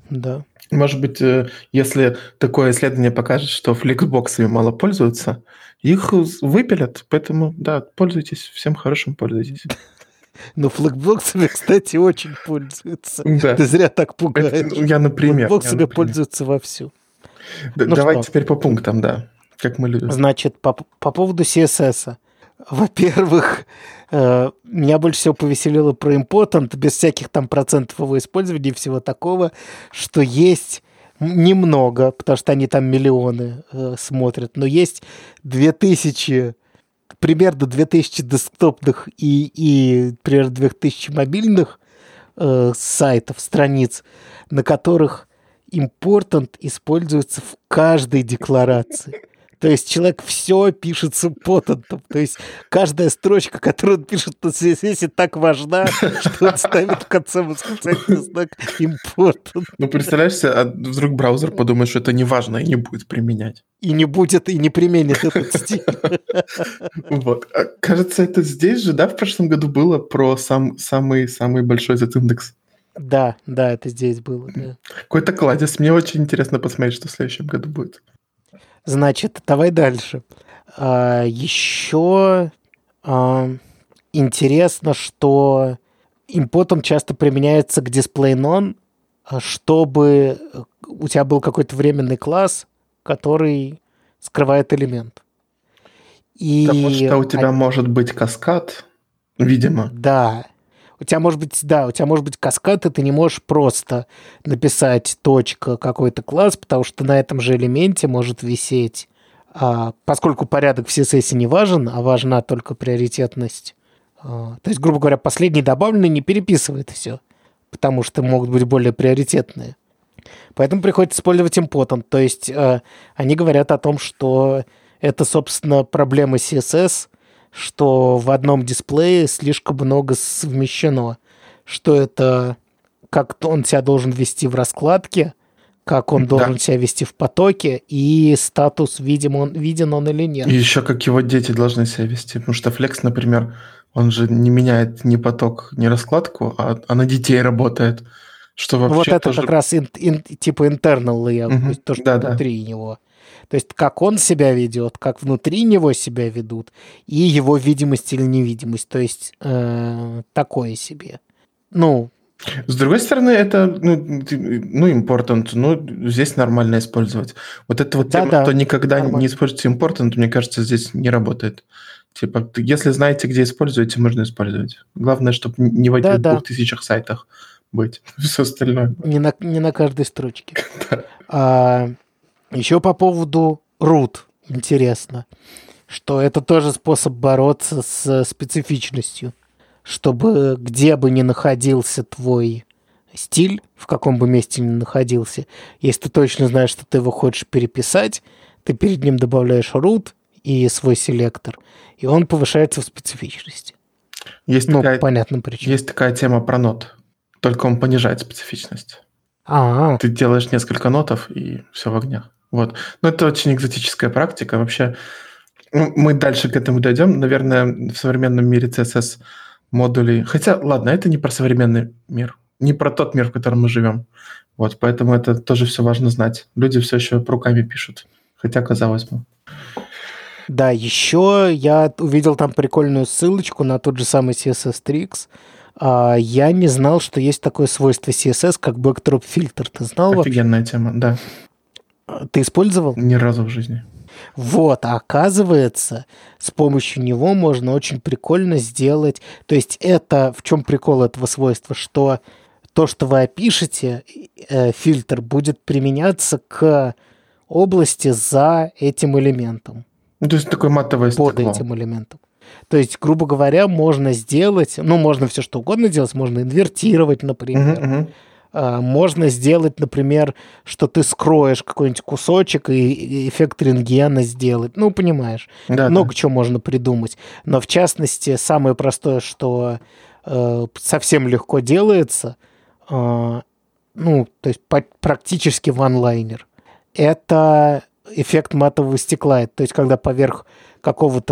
Speaker 1: да.
Speaker 2: Может быть, э, если такое исследование покажет, что фликсбоксами мало пользуются, их выпилят. Поэтому, да, пользуйтесь, всем хорошим пользуйтесь.
Speaker 1: Ну, флексбоксами, кстати, очень пользуются.
Speaker 2: Да.
Speaker 1: Ты зря так
Speaker 2: Это,
Speaker 1: пугаешь.
Speaker 2: ну, я, например. я,
Speaker 1: Флексбоксами
Speaker 2: например.
Speaker 1: пользуются вовсю.
Speaker 2: Д-
Speaker 1: Ну
Speaker 2: Давай
Speaker 1: что?
Speaker 2: теперь по пунктам, да, как мы любим.
Speaker 1: Значит, по, по поводу си эс эс. Во-первых, э, меня больше всего повеселило про important, без всяких там процентов его использования и всего такого, что есть немного, потому что они там миллионы э, смотрят, но есть две тысячи, примерно две тысячи десктопных и, и примерно две тысячи мобильных э, сайтов, страниц, на которых important используется в каждой декларации. То есть человек все пишет с импотентом. То есть каждая строчка, которую он пишет на си эс эс, так важна, что он ставит в конце восклицательный знак important.
Speaker 2: Ну, представляешь себе, а вдруг браузер подумает, что это не важно и не будет применять.
Speaker 1: И не будет, и не применит этот стиль.
Speaker 2: Вот. А, кажется, это здесь же, да, в прошлом году было про сам, самый, самый большой Z-индекс.
Speaker 1: Да, да, это здесь было. Да.
Speaker 2: Какой-то кладезь. Мне очень интересно посмотреть, что в следующем году будет.
Speaker 1: Значит, давай дальше. А, еще а, интересно, что important часто применяется к display-non, чтобы у тебя был какой-то временный класс, который скрывает элемент. И
Speaker 2: Потому что у тебя
Speaker 1: они-
Speaker 2: может быть каскад, видимо.
Speaker 1: Да. У тебя может быть, да, у тебя может быть каскад, и ты не можешь просто написать точка какой-то класс, потому что на этом же элементе может висеть, а, поскольку порядок в си эс эс не важен, а важна только приоритетность. А, то есть, грубо говоря, последний добавленный не переписывает все, потому что могут быть более приоритетные. Поэтому приходится использовать important. То есть э, они говорят о том, что это, собственно, проблема си эс эс, что в одном дисплее слишком много совмещено, что это как он себя должен вести в раскладке, как он
Speaker 2: Да.
Speaker 1: должен себя вести в потоке, и статус, видим он, виден он или нет.
Speaker 2: И еще как его дети должны себя вести. Потому что Flex, например, он же не меняет ни поток, ни раскладку, а, а на детей работает. Что вообще
Speaker 1: Вот это
Speaker 2: тоже...
Speaker 1: как раз ин- ин- типа internal layout,
Speaker 2: Мгм.
Speaker 1: то есть то, что
Speaker 2: Да-да.
Speaker 1: внутри него. То есть как он себя ведет, как внутри него себя ведут, и его видимость или невидимость. То есть э, такое себе. Ну,
Speaker 2: С другой стороны, это, ну, ты- ну, important, ну, здесь нормально использовать. Вот эта вот тема,
Speaker 1: Да-да,
Speaker 2: что никогда
Speaker 1: нормально.
Speaker 2: не используйте important, мне кажется, здесь не работает. Типа, ты- если знаете, где используете, можно использовать. Главное, чтобы не в этих
Speaker 1: Да-да.
Speaker 2: двух тысячах сайтах быть. Все остальное.
Speaker 1: не на, не на каждой строчке. А, еще по поводу root интересно, что это тоже способ бороться с специфичностью, чтобы где бы ни находился твой стиль, в каком бы месте ни находился, если ты точно знаешь, что ты его хочешь переписать, ты перед ним добавляешь root и свой селектор, и он повышается в специфичности.
Speaker 2: Есть,
Speaker 1: Ну,
Speaker 2: такая,
Speaker 1: по понятным причинам.
Speaker 2: есть такая тема про нот. Только он понижает специфичность.
Speaker 1: А,
Speaker 2: Ты делаешь несколько нотов, и все в огнях. Вот. Но это очень экзотическая практика. Вообще, ну, мы дальше к этому дойдем. Наверное, в современном мире си эс эс модулей... Хотя, ладно, это не про современный мир. Не про тот мир, в котором мы живем. Вот, поэтому это тоже все важно знать. Люди все еще руками пишут. Хотя, казалось бы.
Speaker 1: да, еще я увидел там прикольную ссылочку на тот же самый си эс эс Tricks. А, я не знал, что есть такое свойство си эс эс, как backdrop фильтр. Ты знал вообще?
Speaker 2: Офигенная тема, да.
Speaker 1: Ты использовал?
Speaker 2: Ни разу в жизни.
Speaker 1: Вот, а оказывается, с помощью него можно очень прикольно сделать... То есть это... В чем прикол этого свойства? Что то, что вы опишете, э, фильтр будет применяться к области за этим элементом.
Speaker 2: Ну, то есть такое матовое
Speaker 1: Под
Speaker 2: стекло.
Speaker 1: этим элементом. То есть, грубо говоря, можно сделать, ну, можно все что угодно делать, можно инвертировать, например.
Speaker 2: Мгм, мгм.
Speaker 1: А, можно сделать, например, что ты скроешь какой-нибудь кусочек и и эффект рентгена сделать. Ну, понимаешь,
Speaker 2: Да,
Speaker 1: много
Speaker 2: да.
Speaker 1: чего можно придумать. Но, в частности, самое простое, что э, совсем легко делается, э, ну, то есть по- практически ванлайнер, это эффект матового стекла. То есть, когда поверх какого-то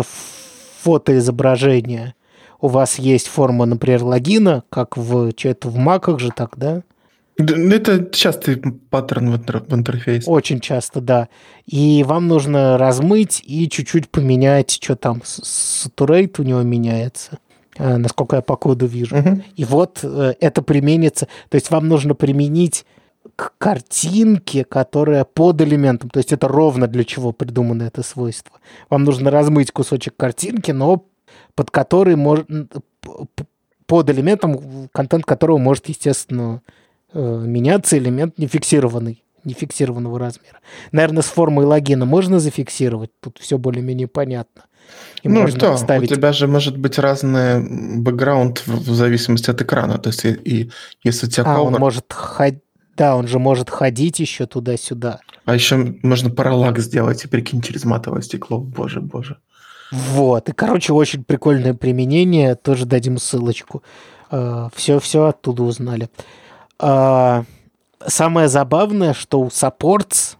Speaker 1: фотоизображения у вас есть форма, например, логина, как в, что это в маках же так, да?
Speaker 2: Это частый паттерн в интерфейсе.
Speaker 1: Очень часто, да. И вам нужно размыть и чуть-чуть поменять, что там, saturate у него меняется, насколько я по коду вижу. Uh-huh. И вот это применится. То есть вам нужно применить к картинке, которая под элементом. То есть это ровно для чего придумано это свойство. Вам нужно размыть кусочек картинки, но под который может... под элементом, контент которого может, естественно, меняться, элемент нефиксированный, нефиксированного размера. Наверное, с формой логина можно зафиксировать, тут все более-менее понятно.
Speaker 2: И ну что, ставить... у тебя же может быть разный бэкграунд в зависимости от экрана, то есть и, и если у тебя
Speaker 1: а,
Speaker 2: cover...
Speaker 1: он может ходить, да, он же может ходить еще туда-сюда.
Speaker 2: А еще можно параллакс сделать и прикинь через матовое стекло, боже, боже.
Speaker 1: Вот, и, короче, очень прикольное применение, тоже дадим ссылочку. Все-все оттуда узнали. Самое забавное, что у supports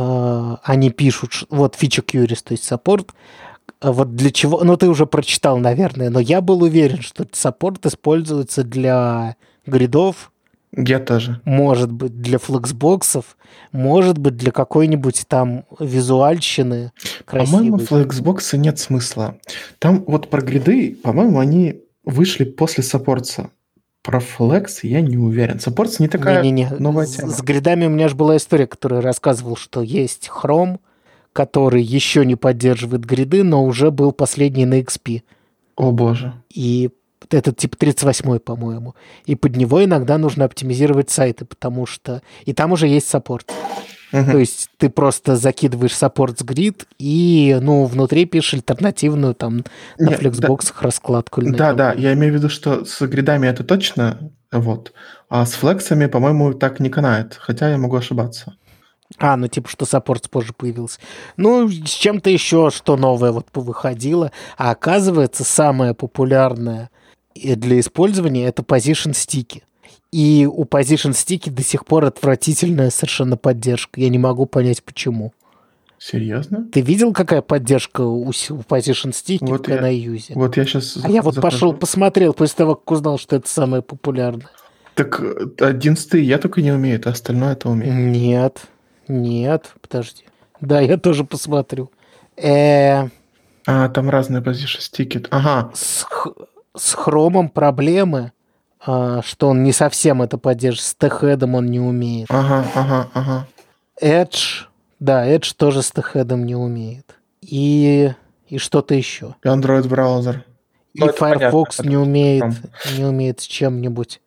Speaker 1: они пишут, вот feature queries, то есть support, вот для чего, ну ты уже прочитал, наверное, но я был уверен, что support используется для гридов.
Speaker 2: Я тоже.
Speaker 1: Может быть, для флексбоксов, может быть, для какой-нибудь там визуальщины красивой.
Speaker 2: По-моему, флексбоксы нет смысла. Там вот про гриды, по-моему, они вышли после саппортса. Про флекс я не уверен. Саппортс не такая
Speaker 1: Не-не-не.
Speaker 2: новая
Speaker 1: с,
Speaker 2: тема.
Speaker 1: С гридами у меня же была история, которая рассказывал, что есть Chrome, который еще не поддерживает гриды, но уже был последний на икс пи.
Speaker 2: О боже.
Speaker 1: И этот типа тридцать восьмой, по-моему. И под него иногда нужно оптимизировать сайты, потому что... И там уже есть саппорт. Uh-huh. То есть ты просто закидываешь саппорт с грид и, ну, внутри пишешь альтернативную там на
Speaker 2: Нет,
Speaker 1: флексбоксах
Speaker 2: да,
Speaker 1: раскладку. Или
Speaker 2: да, да, я имею в виду, что с гридами это точно, вот. А с флексами, по-моему, так не канает. Хотя я могу ошибаться.
Speaker 1: А, ну типа, что саппорт позже появился. Ну, с чем-то еще, что новое вот повыходило. А оказывается, самое популярное для использования это position стики. И у position стики до сих пор отвратительная совершенно поддержка. Я не могу понять, почему.
Speaker 2: Серьезно?
Speaker 1: Ты видел, какая поддержка у, у position стики
Speaker 2: вот
Speaker 1: в Canai-Use?
Speaker 2: Вот я сейчас
Speaker 1: А я вот захожу. Пошел посмотрел после того, как узнал, что это самое популярное.
Speaker 2: Так одиннадцатый я только не умею, а остальное это умею.
Speaker 1: Нет, нет, подожди. Да, я тоже посмотрю. Э...
Speaker 2: А, там разные position стики. Ага.
Speaker 1: С, с хромом проблемы. Что он не совсем это поддерживает, с T-хедом он не умеет.
Speaker 2: Ага, ага, ага.
Speaker 1: Edge, да, Edge тоже с T-хедом не умеет. И, и что-то еще.
Speaker 2: И Android браузер.
Speaker 1: И ну, Firefox понятно, не умеет, не умеет с чем-нибудь.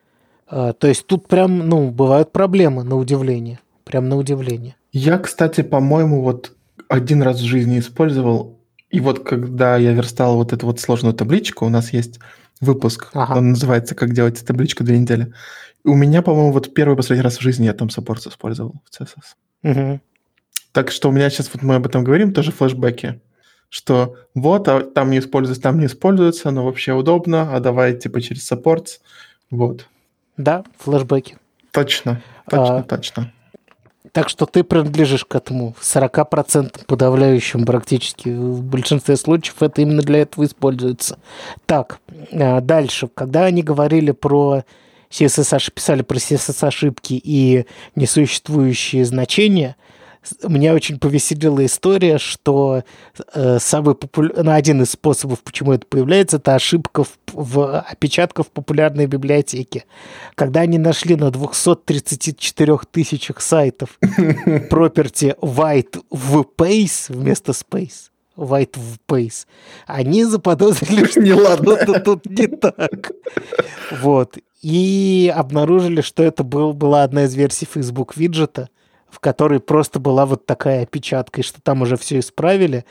Speaker 1: А, то есть тут прям, ну, бывают проблемы, на удивление. Прям на удивление.
Speaker 2: Я, кстати, по-моему, вот один раз в жизни использовал, и вот когда я верстал вот эту вот сложную табличку, у нас есть выпуск, ага. Он называется «Как делать табличку две недели». И у меня, по-моему, вот первый последний раз в жизни я там саппорт использовал в си эс эс.
Speaker 1: Угу.
Speaker 2: Так что у меня сейчас, вот мы об этом говорим, тоже флешбеки, что вот, а там не используется, там не используется, но вообще удобно, а давай типа через саппорт, вот.
Speaker 1: Да, флешбеки.
Speaker 2: Точно, точно,
Speaker 1: а,
Speaker 2: точно.
Speaker 1: Так что ты принадлежишь к этому сорок процентов подавляющим практически. В большинстве случаев это именно для этого используется. Так, дальше. Когда они говорили про си эс эс, писали про си эс эс-ошибки и несуществующие значения, меня очень повеселила история, что э, самый популяр... ну, один из способов, почему это появляется, это ошибка в, в опечатках в популярной библиотеке. Когда они нашли на двухсот тридцати четырёх тысячах сайтов property white в pace вместо space, white в pace, они заподозрили, что что-то тут не так. Вот. И обнаружили, что это был, была одна из версий Facebook виджета, в которой просто была вот такая опечатка, и что там уже все исправили.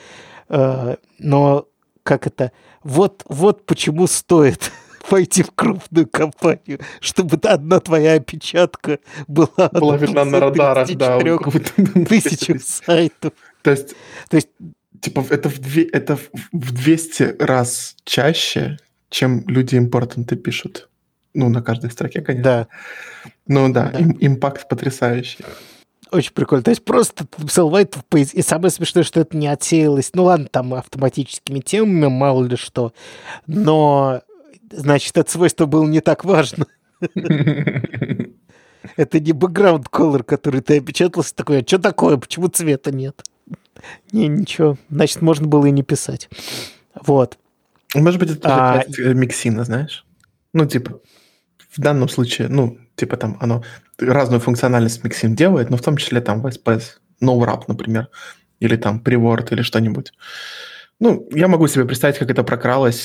Speaker 1: Но как это... Вот, вот почему стоит пойти в крупную компанию, чтобы одна твоя опечатка была...
Speaker 2: Была видна на радарах, да.
Speaker 1: Тысячах сайтов.
Speaker 2: То есть, То есть типа, это в, две, это в двести раз чаще, чем люди импортанты пишут. Ну, на каждой строке, конечно.
Speaker 1: Да.
Speaker 2: Ну да, да. Им, импакт потрясающий.
Speaker 1: Очень прикольно. То есть просто ты написал white в pace, и самое смешное, что это не отсеялось. Ну ладно, там автоматическими темами, мало ли что. Но, значит, это свойство было не так важно. Это не background color, который ты опечатался, такой, а что такое, почему цвета нет? Не, ничего, значит, можно было и не писать. Вот.
Speaker 2: Может быть, это тоже
Speaker 1: А,
Speaker 2: часть э, миксина, знаешь? Ну, типа, в данном случае, ну, типа там оно разную функциональность миксин делает, но в том числе там в эс пи эс, NoWrap, например, или там Preword, или что-нибудь. Ну, я могу себе представить, как это прокралось.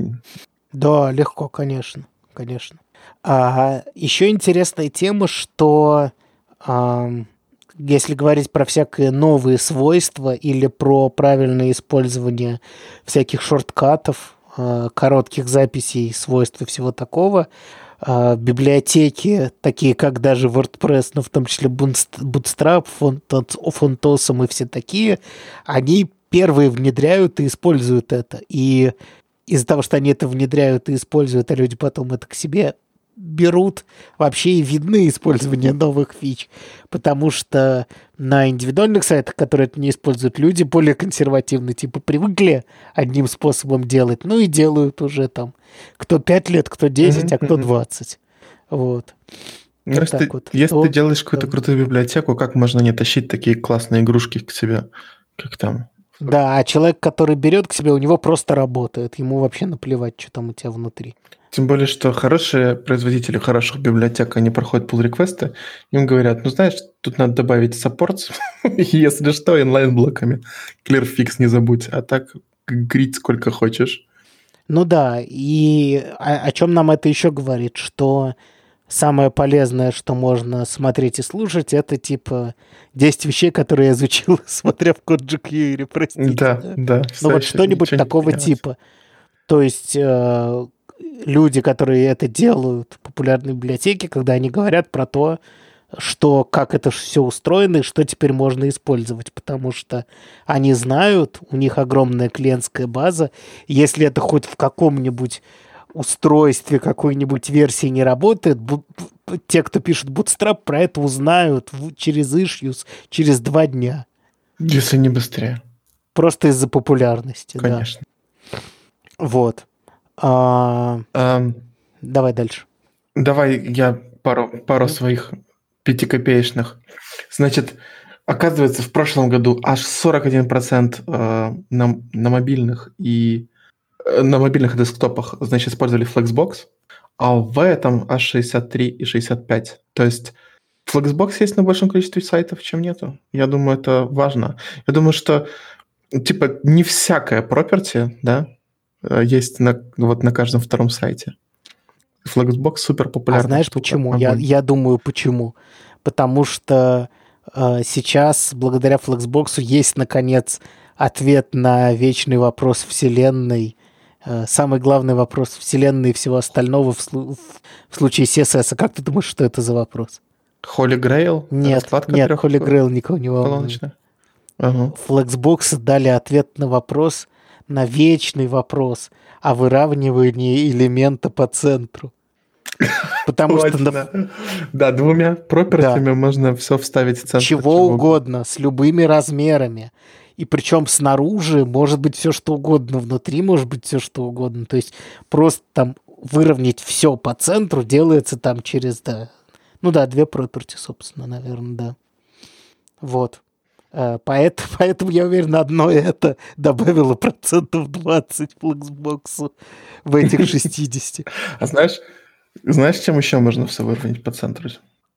Speaker 1: Да, легко, конечно, конечно. А, еще интересная тема, что а, если говорить про всякие новые свойства или про правильное использование всяких шорткатов, а, коротких записей, свойств и всего такого, а, библиотеки, такие как даже WordPress, но в том числе Bootstrap, Fontosum и все такие, они первые внедряют и используют это. И из-за того, что они это внедряют и используют, а люди потом это к себе берут, вообще и видны использование новых фич. Потому что на индивидуальных сайтах, которые это не используют, люди более консервативны, типа привыкли одним способом делать, ну и делают уже там кто пять лет, кто десять,
Speaker 2: Мгм,
Speaker 1: а кто
Speaker 2: мгм.
Speaker 1: двадцать. Вот.
Speaker 2: Ну,
Speaker 1: Вот
Speaker 2: Если,
Speaker 1: так
Speaker 2: ты,
Speaker 1: вот.
Speaker 2: если
Speaker 1: То-
Speaker 2: ты делаешь какую-то
Speaker 1: да.
Speaker 2: крутую библиотеку, как можно не тащить такие классные игрушки к себе, как там?
Speaker 1: Да, а человек, который берет к себе, у него просто работает. Ему вообще наплевать, что там у тебя внутри.
Speaker 2: Тем более, что хорошие производители хороших библиотек, они проходят pull-реквесты, им говорят, ну, знаешь, тут надо добавить supports, если что, инлайн-блоками. Clearfix не забудь, а так грить сколько хочешь.
Speaker 1: Ну да, и о, о чем нам это еще говорит, что самое полезное, что можно смотреть и слушать, это типа десять вещей, которые я изучил, смотря в код jQuery, простите.
Speaker 2: Да,
Speaker 1: Да?
Speaker 2: да,
Speaker 1: Ну
Speaker 2: все
Speaker 1: вот
Speaker 2: еще
Speaker 1: что-нибудь
Speaker 2: ничего не
Speaker 1: такого
Speaker 2: поменялось.
Speaker 1: типа. То есть э, люди, которые это делают в популярной библиотеке, когда они говорят про то, что как это все устроено и что теперь можно использовать, потому что они знают, у них огромная клиентская база, если это хоть в каком-нибудь устройстве какой-нибудь версии не работает, бу- бу- те, кто пишет Bootstrap, про это узнают в- через issues через два дня.
Speaker 2: Если не быстрее,
Speaker 1: Просто из-за популярности, да.
Speaker 2: конечно.
Speaker 1: Вот. А,
Speaker 2: Ам,
Speaker 1: давай дальше.
Speaker 2: давай я пару, пару
Speaker 1: Мгм.
Speaker 2: своих пятикопеечных. Значит, оказывается, в прошлом году аж сорок один процент э, на, на мобильных и э, на мобильных десктопах, значит, использовали Flexbox, а в этом аж шестьдесят три и шестьдесят пять. То есть Flexbox есть на большем количестве сайтов, чем нету. Я думаю, это важно. Я думаю, что типа не всякая property, да, э, есть на, вот на каждом втором сайте. Flexbox супер
Speaker 1: А
Speaker 2: популярная
Speaker 1: знаешь
Speaker 2: штука.
Speaker 1: почему? Я,
Speaker 2: Огонь.
Speaker 1: я думаю, почему. Потому что э, сейчас, благодаря Flexbox, есть, наконец, ответ на вечный вопрос Вселенной. Э, самый главный вопрос Вселенной и всего остального в, слу- в- в случае си эс эс. А как ты думаешь, что это за вопрос?
Speaker 2: Holy Grail,
Speaker 1: Нет,
Speaker 2: раскладка
Speaker 1: нет, Holy Grail никого не волнует.
Speaker 2: трехколоночная. Ага.
Speaker 1: Flexbox дали ответ на вопрос, на вечный вопрос о выравнивании элемента по центру. Потому что на
Speaker 2: Точно. Да, двумя пропертями можно все вставить в центр.
Speaker 1: чего угодно, с любыми размерами. И причем снаружи может быть все что угодно, внутри может быть все что угодно. То есть просто там выровнять все по центру делается там через, да, ну да, две property, собственно, наверное, да. Вот. Э, Поэтому, поэтому я уверен, одно это добавило процентов двадцать Flexbox в этих шестидесяти.
Speaker 2: А знаешь, знаешь, чем еще можно все выровнять по центру?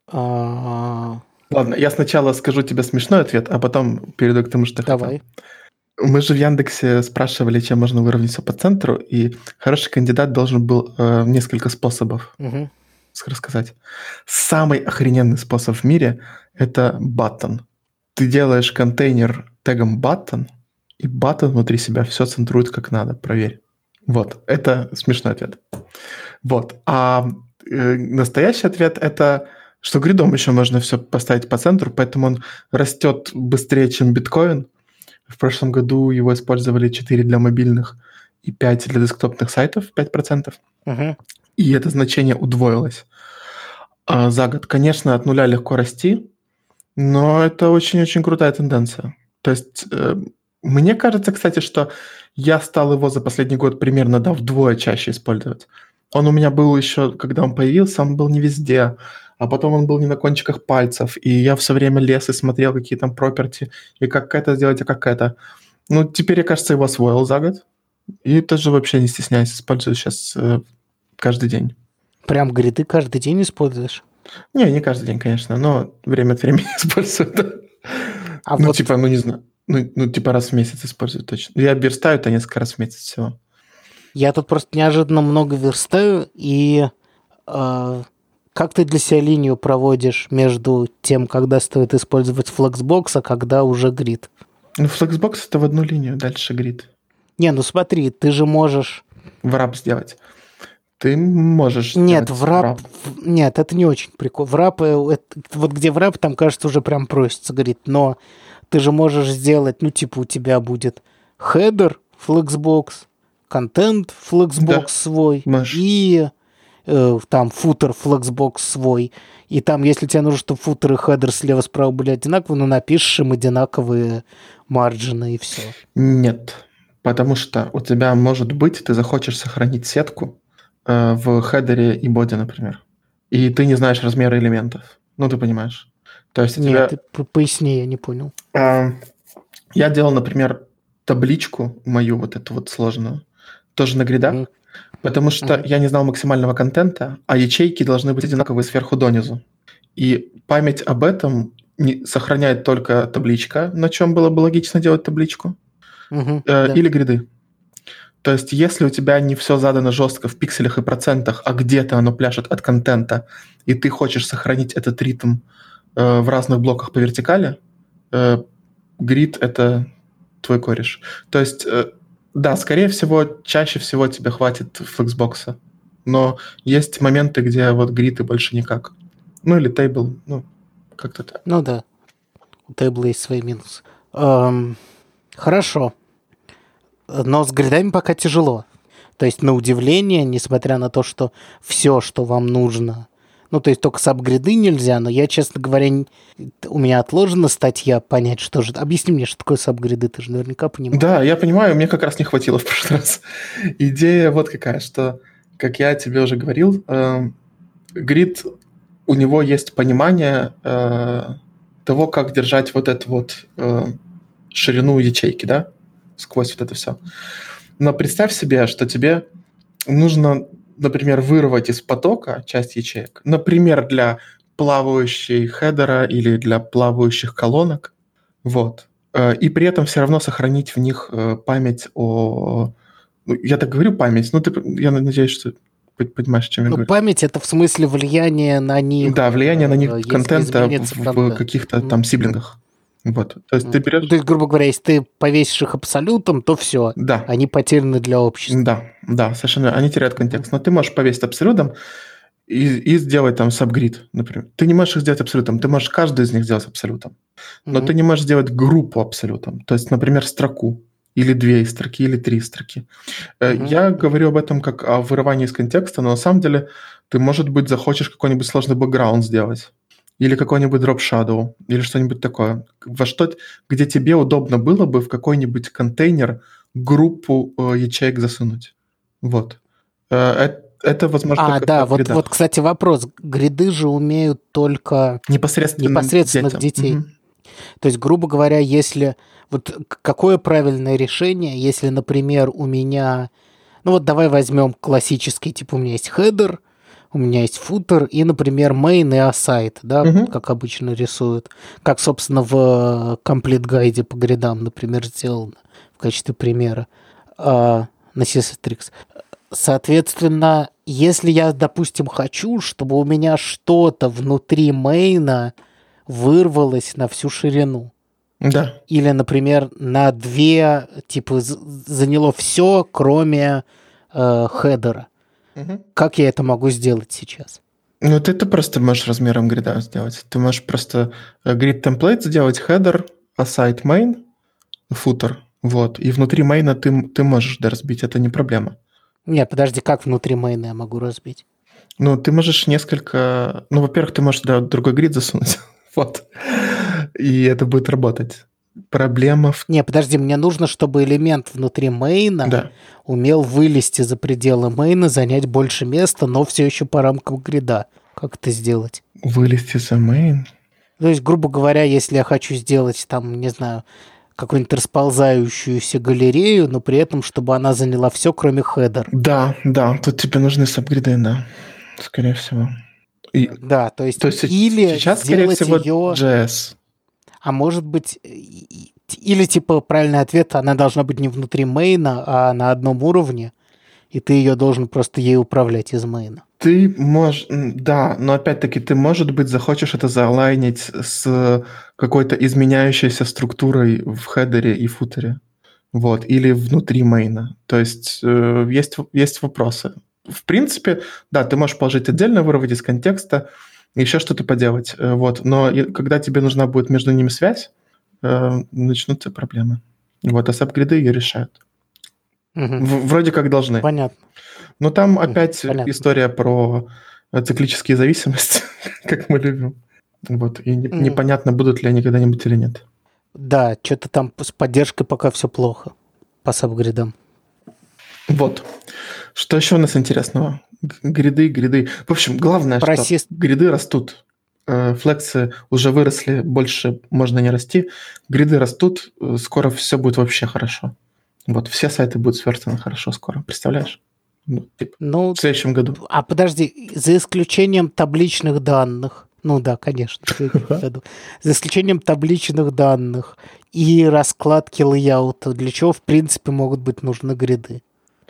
Speaker 1: А,
Speaker 2: Ладно, я сначала скажу тебе смешной ответ, а потом перейду к тому, что я хотел.
Speaker 1: Давай.
Speaker 2: Мы же в Яндексе спрашивали, чем можно выровнять все по центру, и хороший кандидат должен был э, несколько способов
Speaker 1: Мгм.
Speaker 2: рассказать. Самый охрененный способ в мире – это button. Ты делаешь контейнер тегом button, и button внутри себя все центрует как надо, проверь. Вот, это смешной ответ. Вот, а э, настоящий ответ – это что гридом еще можно все поставить по центру, поэтому он растет быстрее, чем биткоин. В прошлом году его использовали четыре для мобильных и пять для десктопных сайтов, пять процентов.
Speaker 1: Мгм.
Speaker 2: И это значение удвоилось а, за год. Конечно, от нуля легко расти, но это очень-очень крутая тенденция. То есть э, мне кажется, кстати, что я стал его за последний год примерно да, вдвое чаще использовать. Он у меня был еще, когда он появился, он был не везде, а потом он был не на кончиках пальцев, и я все время лез и смотрел, какие там проперти, и как это сделать, и как это. Ну, теперь, я, кажется, его освоил за год, и тоже вообще не стесняюсь, использую сейчас э, каждый день.
Speaker 1: Прям гриды каждый день используешь?
Speaker 2: Не, не каждый день, конечно, но время от времени использую. Да.
Speaker 1: А
Speaker 2: ну,
Speaker 1: вот...
Speaker 2: типа, ну, не знаю, ну, ну, типа раз в месяц использую точно. Я верстаю это несколько раз в месяц всего.
Speaker 1: Я тут просто неожиданно много верстаю, и э, как ты для себя линию проводишь между тем, когда стоит использовать Flexbox, а когда уже грид?
Speaker 2: Ну, Flexbox — это в одну линию, дальше грид.
Speaker 1: Не, ну смотри, ты же можешь...
Speaker 2: Врап сделать. Ты можешь
Speaker 1: Нет,
Speaker 2: сделать
Speaker 1: врап...
Speaker 2: врап.
Speaker 1: Нет, это не очень прикольно. Врап, это... вот где врап, там, кажется, уже прям просится грид, но ты же можешь сделать, ну, типа, у тебя будет хедер Flexbox, контент Flexbox
Speaker 2: Да,
Speaker 1: свой
Speaker 2: можешь.
Speaker 1: и э, там футер Flexbox свой. И там, если тебе нужно, чтобы футер и хедер слева-справа были одинаковые, ну, напишешь им одинаковые марджины и все.
Speaker 2: Нет, потому что у тебя, может быть, ты захочешь сохранить сетку э, в хедере и боди, например, и ты не знаешь размера элементов. Ну, ты понимаешь. То есть у тебя...
Speaker 1: Нет, ты поясни, я не понял.
Speaker 2: Э, я делал, например, табличку мою вот эту вот сложную, тоже на гридах, mm-hmm. потому что mm-hmm. я не знал максимального контента, а ячейки должны быть одинаковые сверху донизу. И память об этом не сохраняет только табличка, на чем было бы логично делать табличку,
Speaker 1: uh-huh,
Speaker 2: э,
Speaker 1: да.
Speaker 2: или гриды. То есть если у тебя не все задано жестко в пикселях и процентах, а где-то оно пляшет от контента, и ты хочешь сохранить этот ритм э, в разных блоках по вертикали, э, грид — это твой кореш. То есть, э, да, скорее всего, чаще всего тебе хватит флексбокса, но есть моменты, где вот грид и больше никак. Ну или тейбл, ну, как-то так.
Speaker 1: Ну да, у тейбла есть свои минусы. Эм, хорошо. Но с гридами пока тяжело. То есть, на удивление, несмотря на то, что все, что вам нужно... Ну, то есть, только сабгриды нельзя, но я, честно говоря, не... у меня отложена статья понять, что же... Объясни мне, что такое сабгриды, ты же наверняка понимаешь.
Speaker 2: Да, я понимаю, мне как раз не хватило в прошлый раз. Идея вот какая, что, как я тебе уже говорил, э, грид, у него есть понимание э, того, как держать вот эту вот э, ширину ячейки, да, сквозь вот это все. Но представь себе, что тебе нужно, например, вырвать из потока часть ячеек, например, для плавающей хедера или для плавающих колонок, вот, и при этом все равно сохранить в них память о... Я так говорю память, ну, ты, я надеюсь, что ты понимаешь, о чем я
Speaker 1: ну,
Speaker 2: говорю.
Speaker 1: Память — это в смысле влияние на них.
Speaker 2: Да, влияние на них контента в, в каких-то
Speaker 1: mm-hmm.
Speaker 2: там сиблингах. Вот. То есть mm-hmm. ты берешь...
Speaker 1: То есть, грубо говоря, если ты повесишь их абсолютом, то все.
Speaker 2: Да.
Speaker 1: Они потеряны для общества.
Speaker 2: Да, да, совершенно. Они теряют контекст. Mm-hmm. Но ты можешь повесить абсолютом и, и сделать там сабгрид, например. Ты не можешь их сделать абсолютом. Ты можешь каждый из них сделать абсолютом. Но mm-hmm. ты не можешь сделать группу абсолютом. То есть, например, строку. Или две строки, или три строки. Mm-hmm. Я говорю об этом как о вырывании из контекста, но на самом деле ты, может быть, захочешь какой-нибудь сложный бэкграунд сделать. Или какой-нибудь drop shadow, или что-нибудь такое. Во что, где тебе удобно было бы в какой-нибудь контейнер группу э, ячеек засунуть. Вот. Э, это, возможно,
Speaker 1: а, да, вот, вот, кстати, вопрос. Гриды же умеют только
Speaker 2: непосредственно,
Speaker 1: непосредственных детей. Угу. То есть, грубо говоря, если... Вот какое правильное решение, если, например, у меня... Ну вот давай возьмем классический, типа у меня есть хедер, у меня есть футер и, например, main и aside, да, угу. как обычно рисуют. Как, собственно, в Complete Guide по гридам, например, сделано в качестве примера а, на си эс эс Tricks. Соответственно, если я, допустим, хочу, чтобы у меня что-то внутри мейна вырвалось на всю ширину.
Speaker 2: Да.
Speaker 1: Или, например, на две, типа, заняло все, кроме э, хедера. Угу. Как я это могу сделать сейчас?
Speaker 2: Ну, ты, ты просто можешь размером грида сделать. Ты можешь просто grid template сделать, header, aside main, footer, вот. И внутри мейна ты, ты можешь да, разбить, это не проблема.
Speaker 1: Нет, подожди, как внутри мейна я могу разбить?
Speaker 2: Ну, ты можешь несколько... Ну, во-первых, ты можешь да, другой грид засунуть, вот. И это будет работать. проблема в...
Speaker 1: Не, подожди, мне нужно, чтобы элемент внутри мейна
Speaker 2: Да.
Speaker 1: умел вылезти за пределы мейна, занять больше места, но все еще по рамкам грида. Как это сделать?
Speaker 2: Вылезти за main.
Speaker 1: То есть, грубо говоря, если я хочу сделать там, не знаю, какую-нибудь расползающуюся галерею, но при этом, чтобы она заняла все, кроме хедера.
Speaker 2: Да, да, тут тебе нужны сабгриды, да, скорее всего. И,
Speaker 1: Да, то есть,
Speaker 2: то есть
Speaker 1: или
Speaker 2: сейчас, скорее
Speaker 1: сделать
Speaker 2: всего,
Speaker 1: ее...
Speaker 2: джей эс.
Speaker 1: А может быть, и- и- или типа правильный ответ, она должна быть не внутри мейна, а на одном уровне, и ты ее должен просто ей управлять из мейна.
Speaker 2: Ты можешь, да, но опять-таки ты, может быть, захочешь это заалайнить с какой-то изменяющейся структурой в хедере и футере. Вот, или внутри мейна. То есть э, есть, есть вопросы. В принципе, да, ты можешь положить отдельно, вырвать из контекста, еще что-то поделать. Э, вот. Но и, когда тебе нужна будет между ними связь, э, начнутся проблемы. Вот, а сабгриды ее решают.
Speaker 1: Угу.
Speaker 2: В, вроде как должны.
Speaker 1: Понятно.
Speaker 2: Но там опять
Speaker 1: Понятно.
Speaker 2: история про циклические зависимости, как мы любим. Вот. И не,
Speaker 1: Мгм.
Speaker 2: непонятно, будут ли они когда-нибудь или нет.
Speaker 1: Да, что-то там с поддержкой пока все плохо по сабгридам.
Speaker 2: Вот. Что еще у нас интересного? Г- Гриды, гриды. В общем, главное,
Speaker 1: Про
Speaker 2: что
Speaker 1: сис-
Speaker 2: гриды растут. Э, Флексы уже выросли, больше можно не расти. Гриды растут, э, скоро все будет вообще хорошо. Вот, все сайты будут сверстаны хорошо скоро. Представляешь? Ну, типа,
Speaker 1: Ну,
Speaker 2: в следующем году.
Speaker 1: а подожди, за исключением табличных данных, ну да, конечно, в следующем году. За исключением табличных данных и раскладки лейаута, для чего, в принципе, могут быть нужны гриды?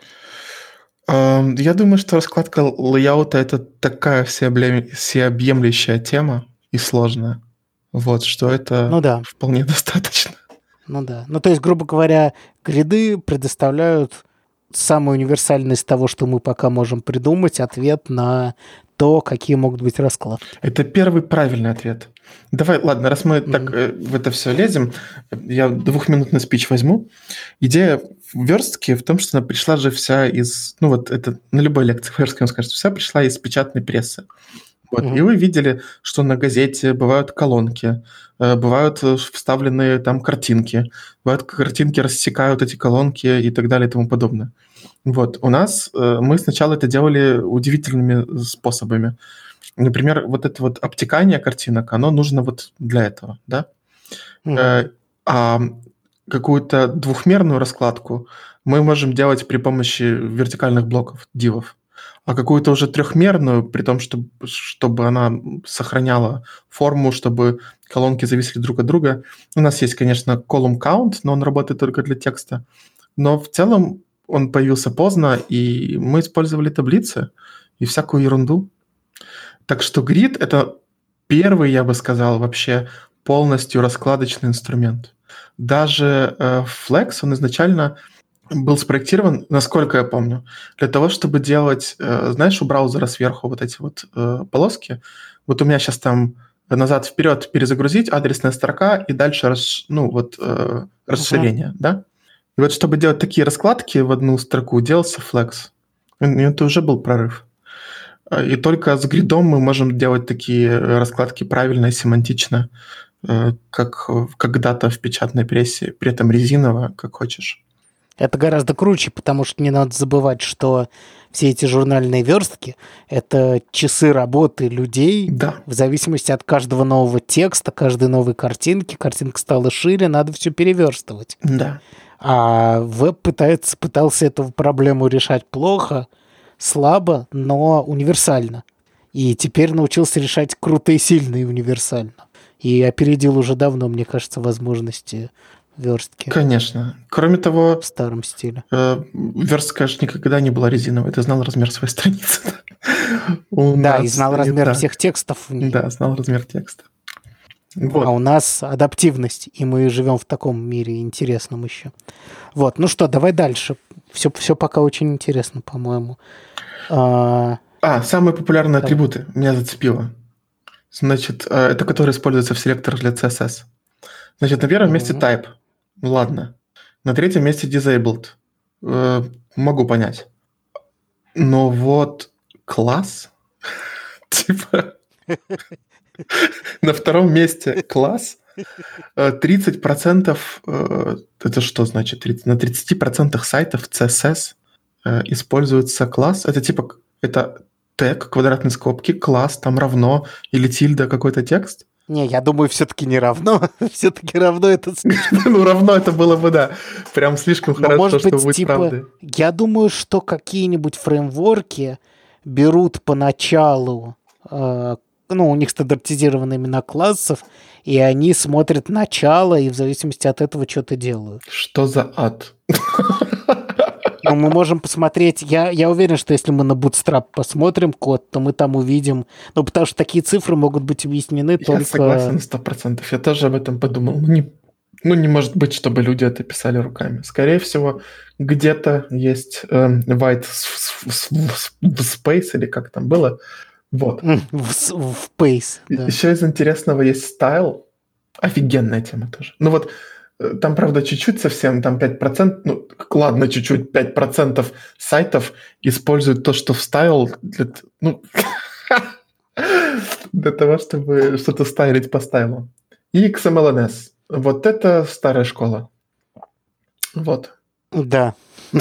Speaker 2: Эм, Я думаю, что раскладка лейаута – это такая всеоблем- всеобъемлющая тема и сложная. Вот, что это
Speaker 1: Ну да,
Speaker 2: вполне достаточно.
Speaker 1: ну да. Ну то есть, грубо говоря, гриды предоставляют самый универсальный из того, что мы пока можем придумать, ответ на то, какие могут быть раскладки.
Speaker 2: Это первый правильный ответ. Давай, ладно, раз мы так
Speaker 1: Мгм.
Speaker 2: э, в это все лезем, я двухминутный спич возьму. Идея в верстке в том, что она пришла же вся из... Ну вот это на любой лекции в верстке он скажет, вся пришла из печатной прессы. Вот. И
Speaker 1: Мгм.
Speaker 2: вы видели, что на газете бывают колонки, э, бывают э, вставленные там картинки, бывают картинки рассекают эти колонки и так далее и тому подобное. Вот. У нас э, мы сначала это делали удивительными способами. Например, вот это вот обтекание картинок, оно нужно вот для этого, да?
Speaker 1: Мгм.
Speaker 2: Э, А какую-то двухмерную раскладку мы можем делать при помощи вертикальных блоков, дивов. А какую-то уже трехмерную, при том, чтобы, чтобы она сохраняла форму, чтобы колонки зависели друг от друга. У нас есть, конечно, column count, но он работает только для текста. Но в целом он появился поздно, и мы использовали таблицы и всякую ерунду. Так что грид – это первый, я бы сказал, вообще полностью раскладочный инструмент. Даже э, Flex, он изначально был спроектирован, насколько я помню, для того, чтобы делать, э, знаешь, у браузера сверху вот эти вот э, полоски. Вот у меня сейчас там назад-вперед перезагрузить, адресная строка и дальше расш- ну, вот, э, расширение, да? И вот чтобы делать такие раскладки в одну строку, делался Flex. И это уже был прорыв. И только с гридом мы можем делать такие раскладки правильно и семантично, э, как когда-то в печатной прессе, при этом резиново, как хочешь.
Speaker 1: Это гораздо круче, потому что не надо забывать, что все эти журнальные верстки – это часы работы людей
Speaker 2: Да,
Speaker 1: в зависимости от каждого нового текста, каждой новой картинки. Картинка стала шире, надо все переверстывать.
Speaker 2: да.
Speaker 1: А веб пытается, пытался эту проблему решать плохо, слабо, но универсально. И теперь научился решать круто и сильно и универсально. И опередил уже давно, мне кажется, возможности верстки
Speaker 2: Конечно. Кроме того,
Speaker 1: в старом стиле.
Speaker 2: э, верстка же никогда не была резиновой. Ты знал размер своей страницы. У
Speaker 1: Да, и
Speaker 2: нас
Speaker 1: знал
Speaker 2: не
Speaker 1: размер
Speaker 2: так.
Speaker 1: всех текстов в ней.
Speaker 2: Да, знал размер текста.
Speaker 1: А
Speaker 2: Вот.
Speaker 1: у нас адаптивность, и мы живем в таком мире интересном еще. Вот, ну что, давай дальше. Все, все пока очень интересно, по-моему. А,
Speaker 2: А, самые популярные
Speaker 1: Давай.
Speaker 2: атрибуты меня зацепило. Значит, э, это которые используются в селекторах для си эс эс. Значит, на первом месте
Speaker 1: Мгм.
Speaker 2: type. Ну ладно. На третьем месте disabled. Э, Могу понять. Но вот класс, типа, на втором месте класс, тридцать процентов, это что значит тридцать? На тридцать процентов сайтов си эс эс используется класс. Это типа, это тег, квадратные скобки, класс, там равно, или тильда какой-то текст.
Speaker 1: Не, я думаю, все-таки не равно. Все-таки равно это слишком.
Speaker 2: Ну, равно это было бы, да. Прям слишком хорошо, чтобы быть правдой.
Speaker 1: Я думаю, что какие-нибудь фреймворки берут поначалу, ну, у них стандартизированы имена классов, и они смотрят начало, и в зависимости от этого что-то делают.
Speaker 2: Что за ад?
Speaker 1: Ну, мы можем посмотреть, я, я уверен, что если мы на Bootstrap посмотрим код, то мы там увидим, ну, потому что такие цифры могут быть объяснены
Speaker 2: я
Speaker 1: только...
Speaker 2: Я согласен на сто процентов, я тоже об этом подумал. Ну не, ну, не может быть, чтобы люди это писали руками. Скорее всего, где-то есть э, white space, или как там было. Вот.
Speaker 1: В, в pace, да.
Speaker 2: Еще из интересного есть style. Офигенная тема тоже. Ну вот, там, правда, чуть-чуть совсем, там пять процентов, ну, ладно, чуть-чуть, пять процентов сайтов используют то, что вставил, для, ну, для того, чтобы что-то стайлить по стайлу. И икс эм эл эн эс. Вот это старая школа. Вот.
Speaker 1: Да.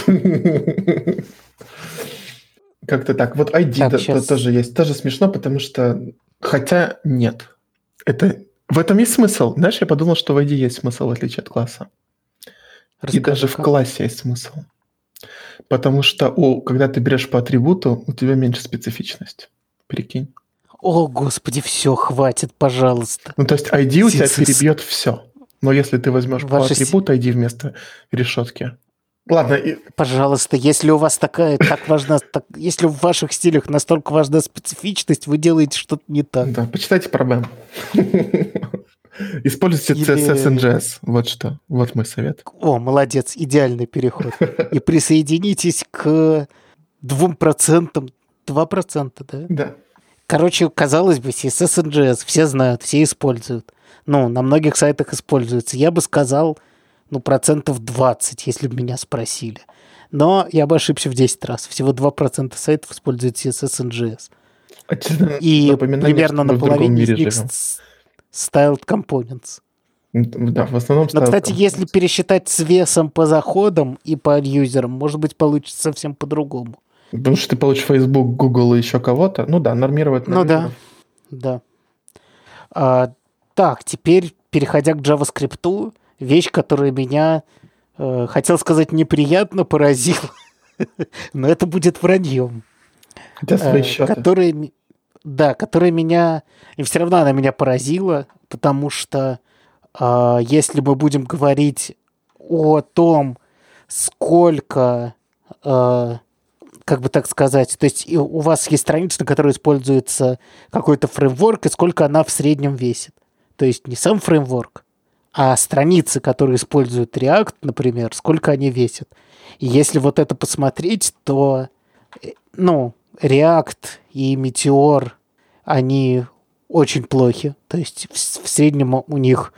Speaker 2: Как-то так. Вот ай ди
Speaker 1: так,
Speaker 2: да,
Speaker 1: сейчас...
Speaker 2: тоже есть. Тоже смешно, потому что... Хотя нет. Это... В этом есть смысл. Знаешь, я подумал, что в ай ди есть смысл, в отличие от класса. Расскажи, и даже как? В классе есть смысл. Потому что, у, когда ты берешь по атрибуту, у тебя меньше специфичность. Прикинь.
Speaker 1: О, господи, все, хватит, пожалуйста.
Speaker 2: Ну, то есть ай ди у тебя перебьет все. Но если ты возьмешь Ваши... по атрибуту ай ди вместо решетки... Ладно. И...
Speaker 1: Пожалуйста, если у вас такая, так важна, так, если в ваших стилях настолько важна специфичность, вы делаете что-то не так.
Speaker 2: Да, почитайте про бэ и эм. Используйте си эс эс и джей эс. Вот что. Вот мой совет.
Speaker 1: О, молодец, идеальный переход. И присоединитесь к двум процентам. Два процента, да?
Speaker 2: Да.
Speaker 1: Короче, казалось бы, си эс эс и джей эс все знают, все используют. Ну, на многих сайтах используется. Я бы сказал, ну, процентов двадцать, если бы меня спросили. Но я бы ошибся в десять раз. Всего два процента сайтов используют си эс эс и джей эс. И примерно наполовину из них styled components.
Speaker 2: Да, в основном
Speaker 1: Но, кстати, components. Если пересчитать с весом по заходам и по юзерам, может быть, получится совсем по-другому.
Speaker 2: Потому что ты получишь Facebook, Google и еще кого-то. Ну да, нормировать.
Speaker 1: Ну да, да. А, так, теперь, переходя к JavaScript, вещь, которая меня, э, хотел сказать, неприятно поразила, но это будет враньем.
Speaker 2: Хотя свои счеты.
Speaker 1: Которая, да, которая меня... И все равно она меня поразила, потому что э, если мы будем говорить о том, сколько... Э, как бы так сказать, то есть у вас есть страница, на которой используется какой-то фреймворк, и сколько она в среднем весит. То есть не сам фреймворк, а страницы, которые используют React, например, сколько они весят. И если вот это посмотреть, то, ну, React и Meteor, они очень плохи. То есть в, в среднем у них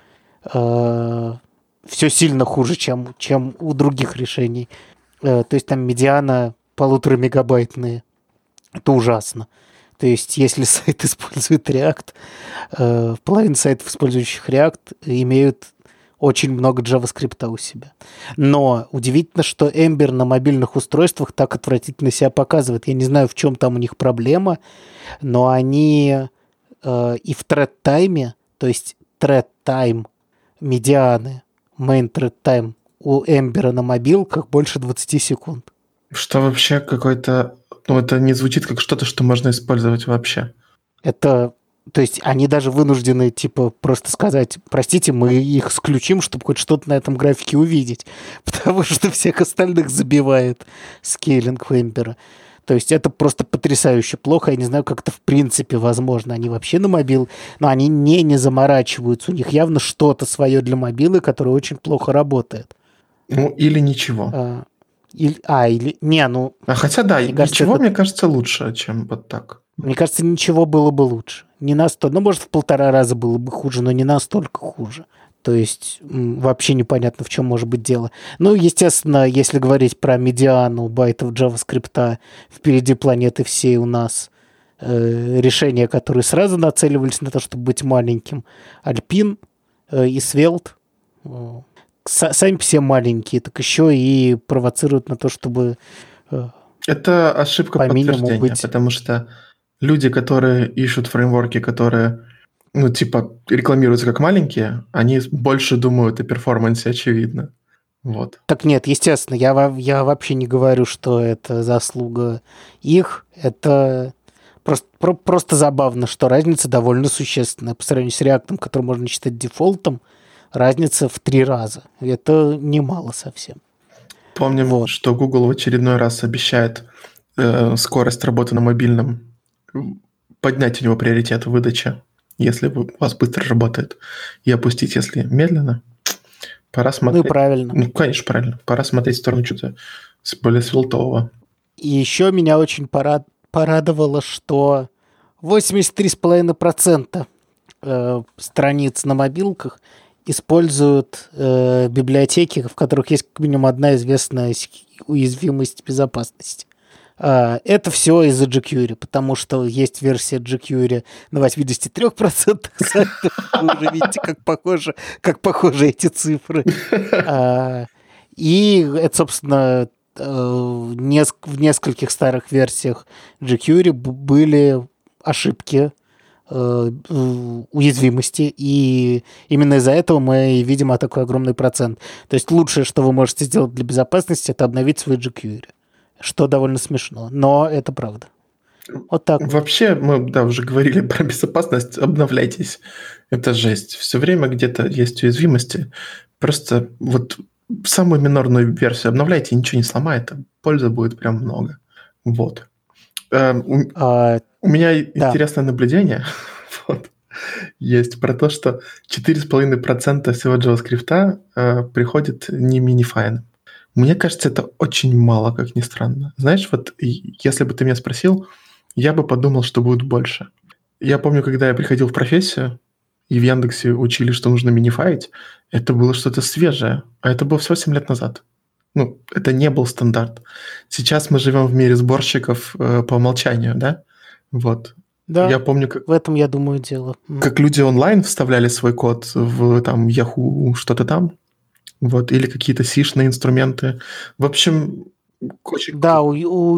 Speaker 1: э, все сильно хуже, чем, чем у других решений. Э, то есть там медиана полутора мегабайтные. Это ужасно. То есть, если сайт использует React, э, половина сайтов, использующих React, имеют очень много JavaScript у себя. Но удивительно, что Ember на мобильных устройствах так отвратительно себя показывает. Я не знаю, в чем там у них проблема, но они э, и в thread time, то есть thread time медианы, main thread time у Ember на мобилках больше двадцать секунд.
Speaker 2: Что вообще какой-то... Ну, это не звучит как что-то, что можно использовать вообще.
Speaker 1: Это... То есть они даже вынуждены, типа, просто сказать, простите, мы их исключим, чтобы хоть что-то на этом графике увидеть, потому что всех остальных забивает скейлинг Эмбера. То есть это просто потрясающе плохо. Я не знаю, как это в принципе возможно. Они вообще на мобил... Но они не, не заморачиваются. У них явно что-то свое для мобилы, которое очень плохо работает.
Speaker 2: Ну, или ничего.
Speaker 1: А... Или, а, или... Не, ну...
Speaker 2: А хотя, да,
Speaker 1: мне
Speaker 2: ничего,
Speaker 1: кажется, это...
Speaker 2: мне кажется, лучше, чем вот так.
Speaker 1: Мне кажется, ничего было бы лучше. Не настолько... Ну, может, в полтора раза было бы хуже, но не настолько хуже. То есть, м- вообще непонятно, в чем может быть дело. Ну, естественно, если говорить про медиану байтов JavaScript, впереди планеты всей у нас э, решения, которые сразу нацеливались на то, чтобы быть маленьким. Alpine, э, и Svelte э, сами все маленькие, так еще и провоцируют на то, чтобы э,
Speaker 2: Это ошибка
Speaker 1: по минимуму
Speaker 2: подтверждения,
Speaker 1: быть...
Speaker 2: потому что люди, которые ищут фреймворки, которые, ну, типа, рекламируются как маленькие, они больше думают о перформансе, очевидно. Вот.
Speaker 1: Так нет, естественно, я, во- я вообще не говорю, что это заслуга их. Это просто, про- просто забавно, что разница довольно существенная. По сравнению с React, который можно считать дефолтом, разница в три раза. Это немало совсем.
Speaker 2: Помним,
Speaker 1: Вот.
Speaker 2: что Google в очередной раз обещает э, скорость работы на мобильном, поднять у него приоритет выдачи, если у вас быстро работает, и опустить, если медленно. Пора смотреть.
Speaker 1: Ну и правильно.
Speaker 2: Ну, конечно, правильно. Пора смотреть в сторону что-то более свилтового.
Speaker 1: И еще меня очень пора- порадовало, что восемьдесят три целых пять десятых процента э, страниц на мобилках используют э, библиотеки, в которых есть как минимум одна известная уязвимость безопасности. Э, это все из-за jQuery, потому что есть версия jQuery на восемьдесят три процента сайтов. Вы уже видите, как похожи, как похожи эти цифры. Э, и это, собственно, в нескольких старых версиях jQuery были ошибки, уязвимости, и именно из-за этого мы видим такой огромный процент. То есть лучшее, что вы можете сделать для безопасности, это обновить свой jQuery, что довольно смешно, но это правда. Вот так.
Speaker 2: Вообще, мы, да, уже говорили про безопасность, обновляйтесь. Это жесть. Все время где-то есть уязвимости. Просто вот самую минорную версию обновляйте, ничего не сломает, пользы будет прям много. Вот. Э, у,
Speaker 1: а,
Speaker 2: у меня
Speaker 1: да.
Speaker 2: интересное наблюдение вот, есть про то, что четыре целых пять десятых процента всего JavaScript э, приходит не минифайном. Мне кажется, это очень мало, как ни странно. Знаешь, вот если бы ты меня спросил, я бы подумал, что будет больше. Я помню, когда я приходил в профессию, и в Яндексе учили, что нужно минифаить, это было что-то свежее. А это было всего семь лет назад. Ну, это не был стандарт. Сейчас мы живем в мире сборщиков э, по умолчанию, да? Вот.
Speaker 1: Да,
Speaker 2: я помню, как,
Speaker 1: в этом, я думаю, дело.
Speaker 2: Как люди онлайн вставляли свой код в там Yahoo, что-то там. Вот, или какие-то сишные инструменты. В общем, очень...
Speaker 1: Да, у, у, у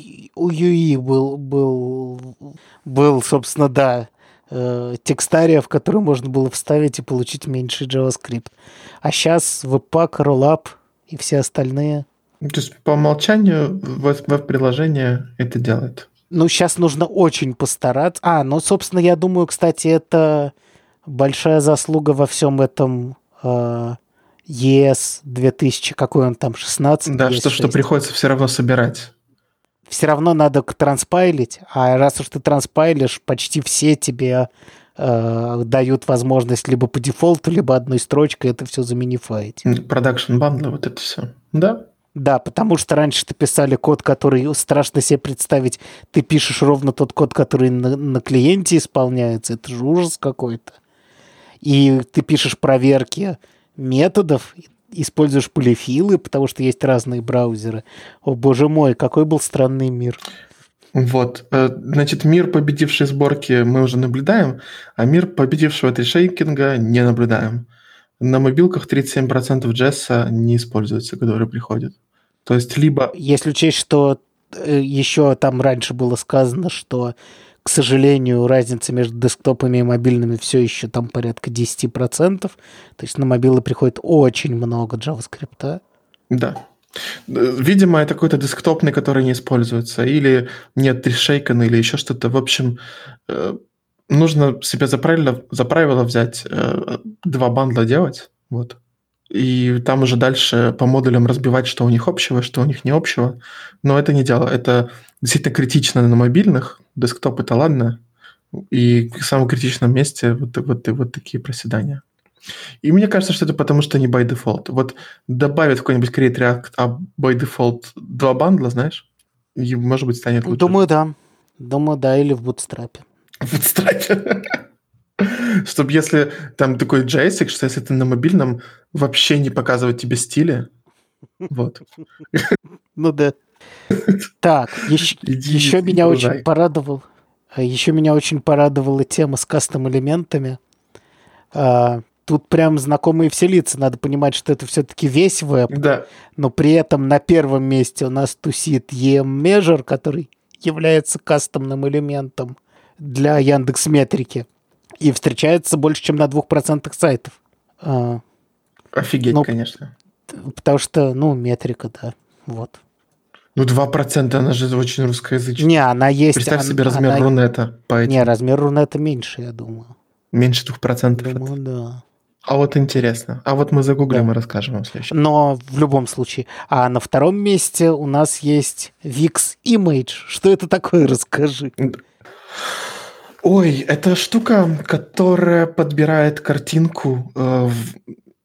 Speaker 1: ю и был, был, был, собственно, да, э, текстария, в которую можно было вставить и получить меньший JavaScript. А сейчас Webpack, Rollup и все остальные.
Speaker 2: То есть по умолчанию веб-приложение это делает.
Speaker 1: Ну, сейчас нужно очень постараться. А, ну, собственно, я думаю, кстати, это большая заслуга во всем этом... Э, и эс две тысячи, какой он там, шестнадцать?
Speaker 2: Да, что, что приходится все равно собирать.
Speaker 1: Все равно надо транспайлить, а раз уж ты транспайлишь, почти все тебе э, дают возможность либо по дефолту, либо одной строчкой это все заминифаить.
Speaker 2: Продакшн бандлы, вот это все. Да?
Speaker 1: Да, потому что раньше ты писали код, который страшно себе представить. Ты пишешь ровно тот код, который на, на клиенте исполняется. Это же ужас какой-то. И ты пишешь проверки методов, используешь полифилы, потому что есть разные браузеры. О, боже мой, какой был странный мир.
Speaker 2: Вот. Значит, мир победившей сборки мы уже наблюдаем, а мир победившего трешейкинга не наблюдаем. На мобилках тридцать семь процентов джесса не используется, которые приходят. То есть либо...
Speaker 1: Если учесть, что еще там раньше было сказано, что, к сожалению, разница между десктопами и мобильными все еще там порядка десять процентов. То есть на мобилы приходит очень много JavaScript.
Speaker 2: Да. Видимо, это какой-то десктопный, который не используется. Или нет трешейкана, или еще что-то. В общем, нужно себе за правило, за правило взять два бандла делать. Вот. И там уже дальше по модулям разбивать, что у них общего, что у них не общего. Но это не дело. Это действительно критично на мобильных. Десктоп это ладно. И в самом критичном месте вот, вот, вот такие проседания. И мне кажется, что это потому, что не by default. Вот добавят какой-нибудь Create React, а by default два бандла, знаешь, и, может быть, станет лучше.
Speaker 1: Думаю, да. Думаю, да, или в Bootstrap.
Speaker 2: В Bootstrap. Чтобы если там такой джейсик, что если ты на мобильном, вообще не показывать тебе стили. Вот.
Speaker 1: Ну да. Так, еще меня очень порадовал. Еще меня очень порадовала тема с кастом-элементами. тут прям знакомые все лица. Надо понимать, что это все-таки весь веб.
Speaker 2: Да.
Speaker 1: Но при этом на первом месте у нас тусит и эм Measure, который является кастомным элементом для Яндекс.Метрики. И встречается больше, чем на двух процентах сайтов. А,
Speaker 2: Офигеть,
Speaker 1: ну,
Speaker 2: конечно.
Speaker 1: Потому что, ну, метрика, да. Вот.
Speaker 2: Ну, два процента, она же очень русскоязычная.
Speaker 1: Не, она есть...
Speaker 2: Представь
Speaker 1: она,
Speaker 2: себе размер
Speaker 1: она...
Speaker 2: Рунета по этим.
Speaker 1: Не, размер Рунета меньше, я думаю.
Speaker 2: Меньше двух процентов.
Speaker 1: Думаю, да.
Speaker 2: А вот интересно. А вот мы загуглим
Speaker 1: Да.
Speaker 2: и расскажем вам следующее.
Speaker 1: Но в любом случае. А на втором месте у нас есть Wix Image. Что это такое, расскажи.
Speaker 2: Ой, это штука, которая подбирает картинку э, в,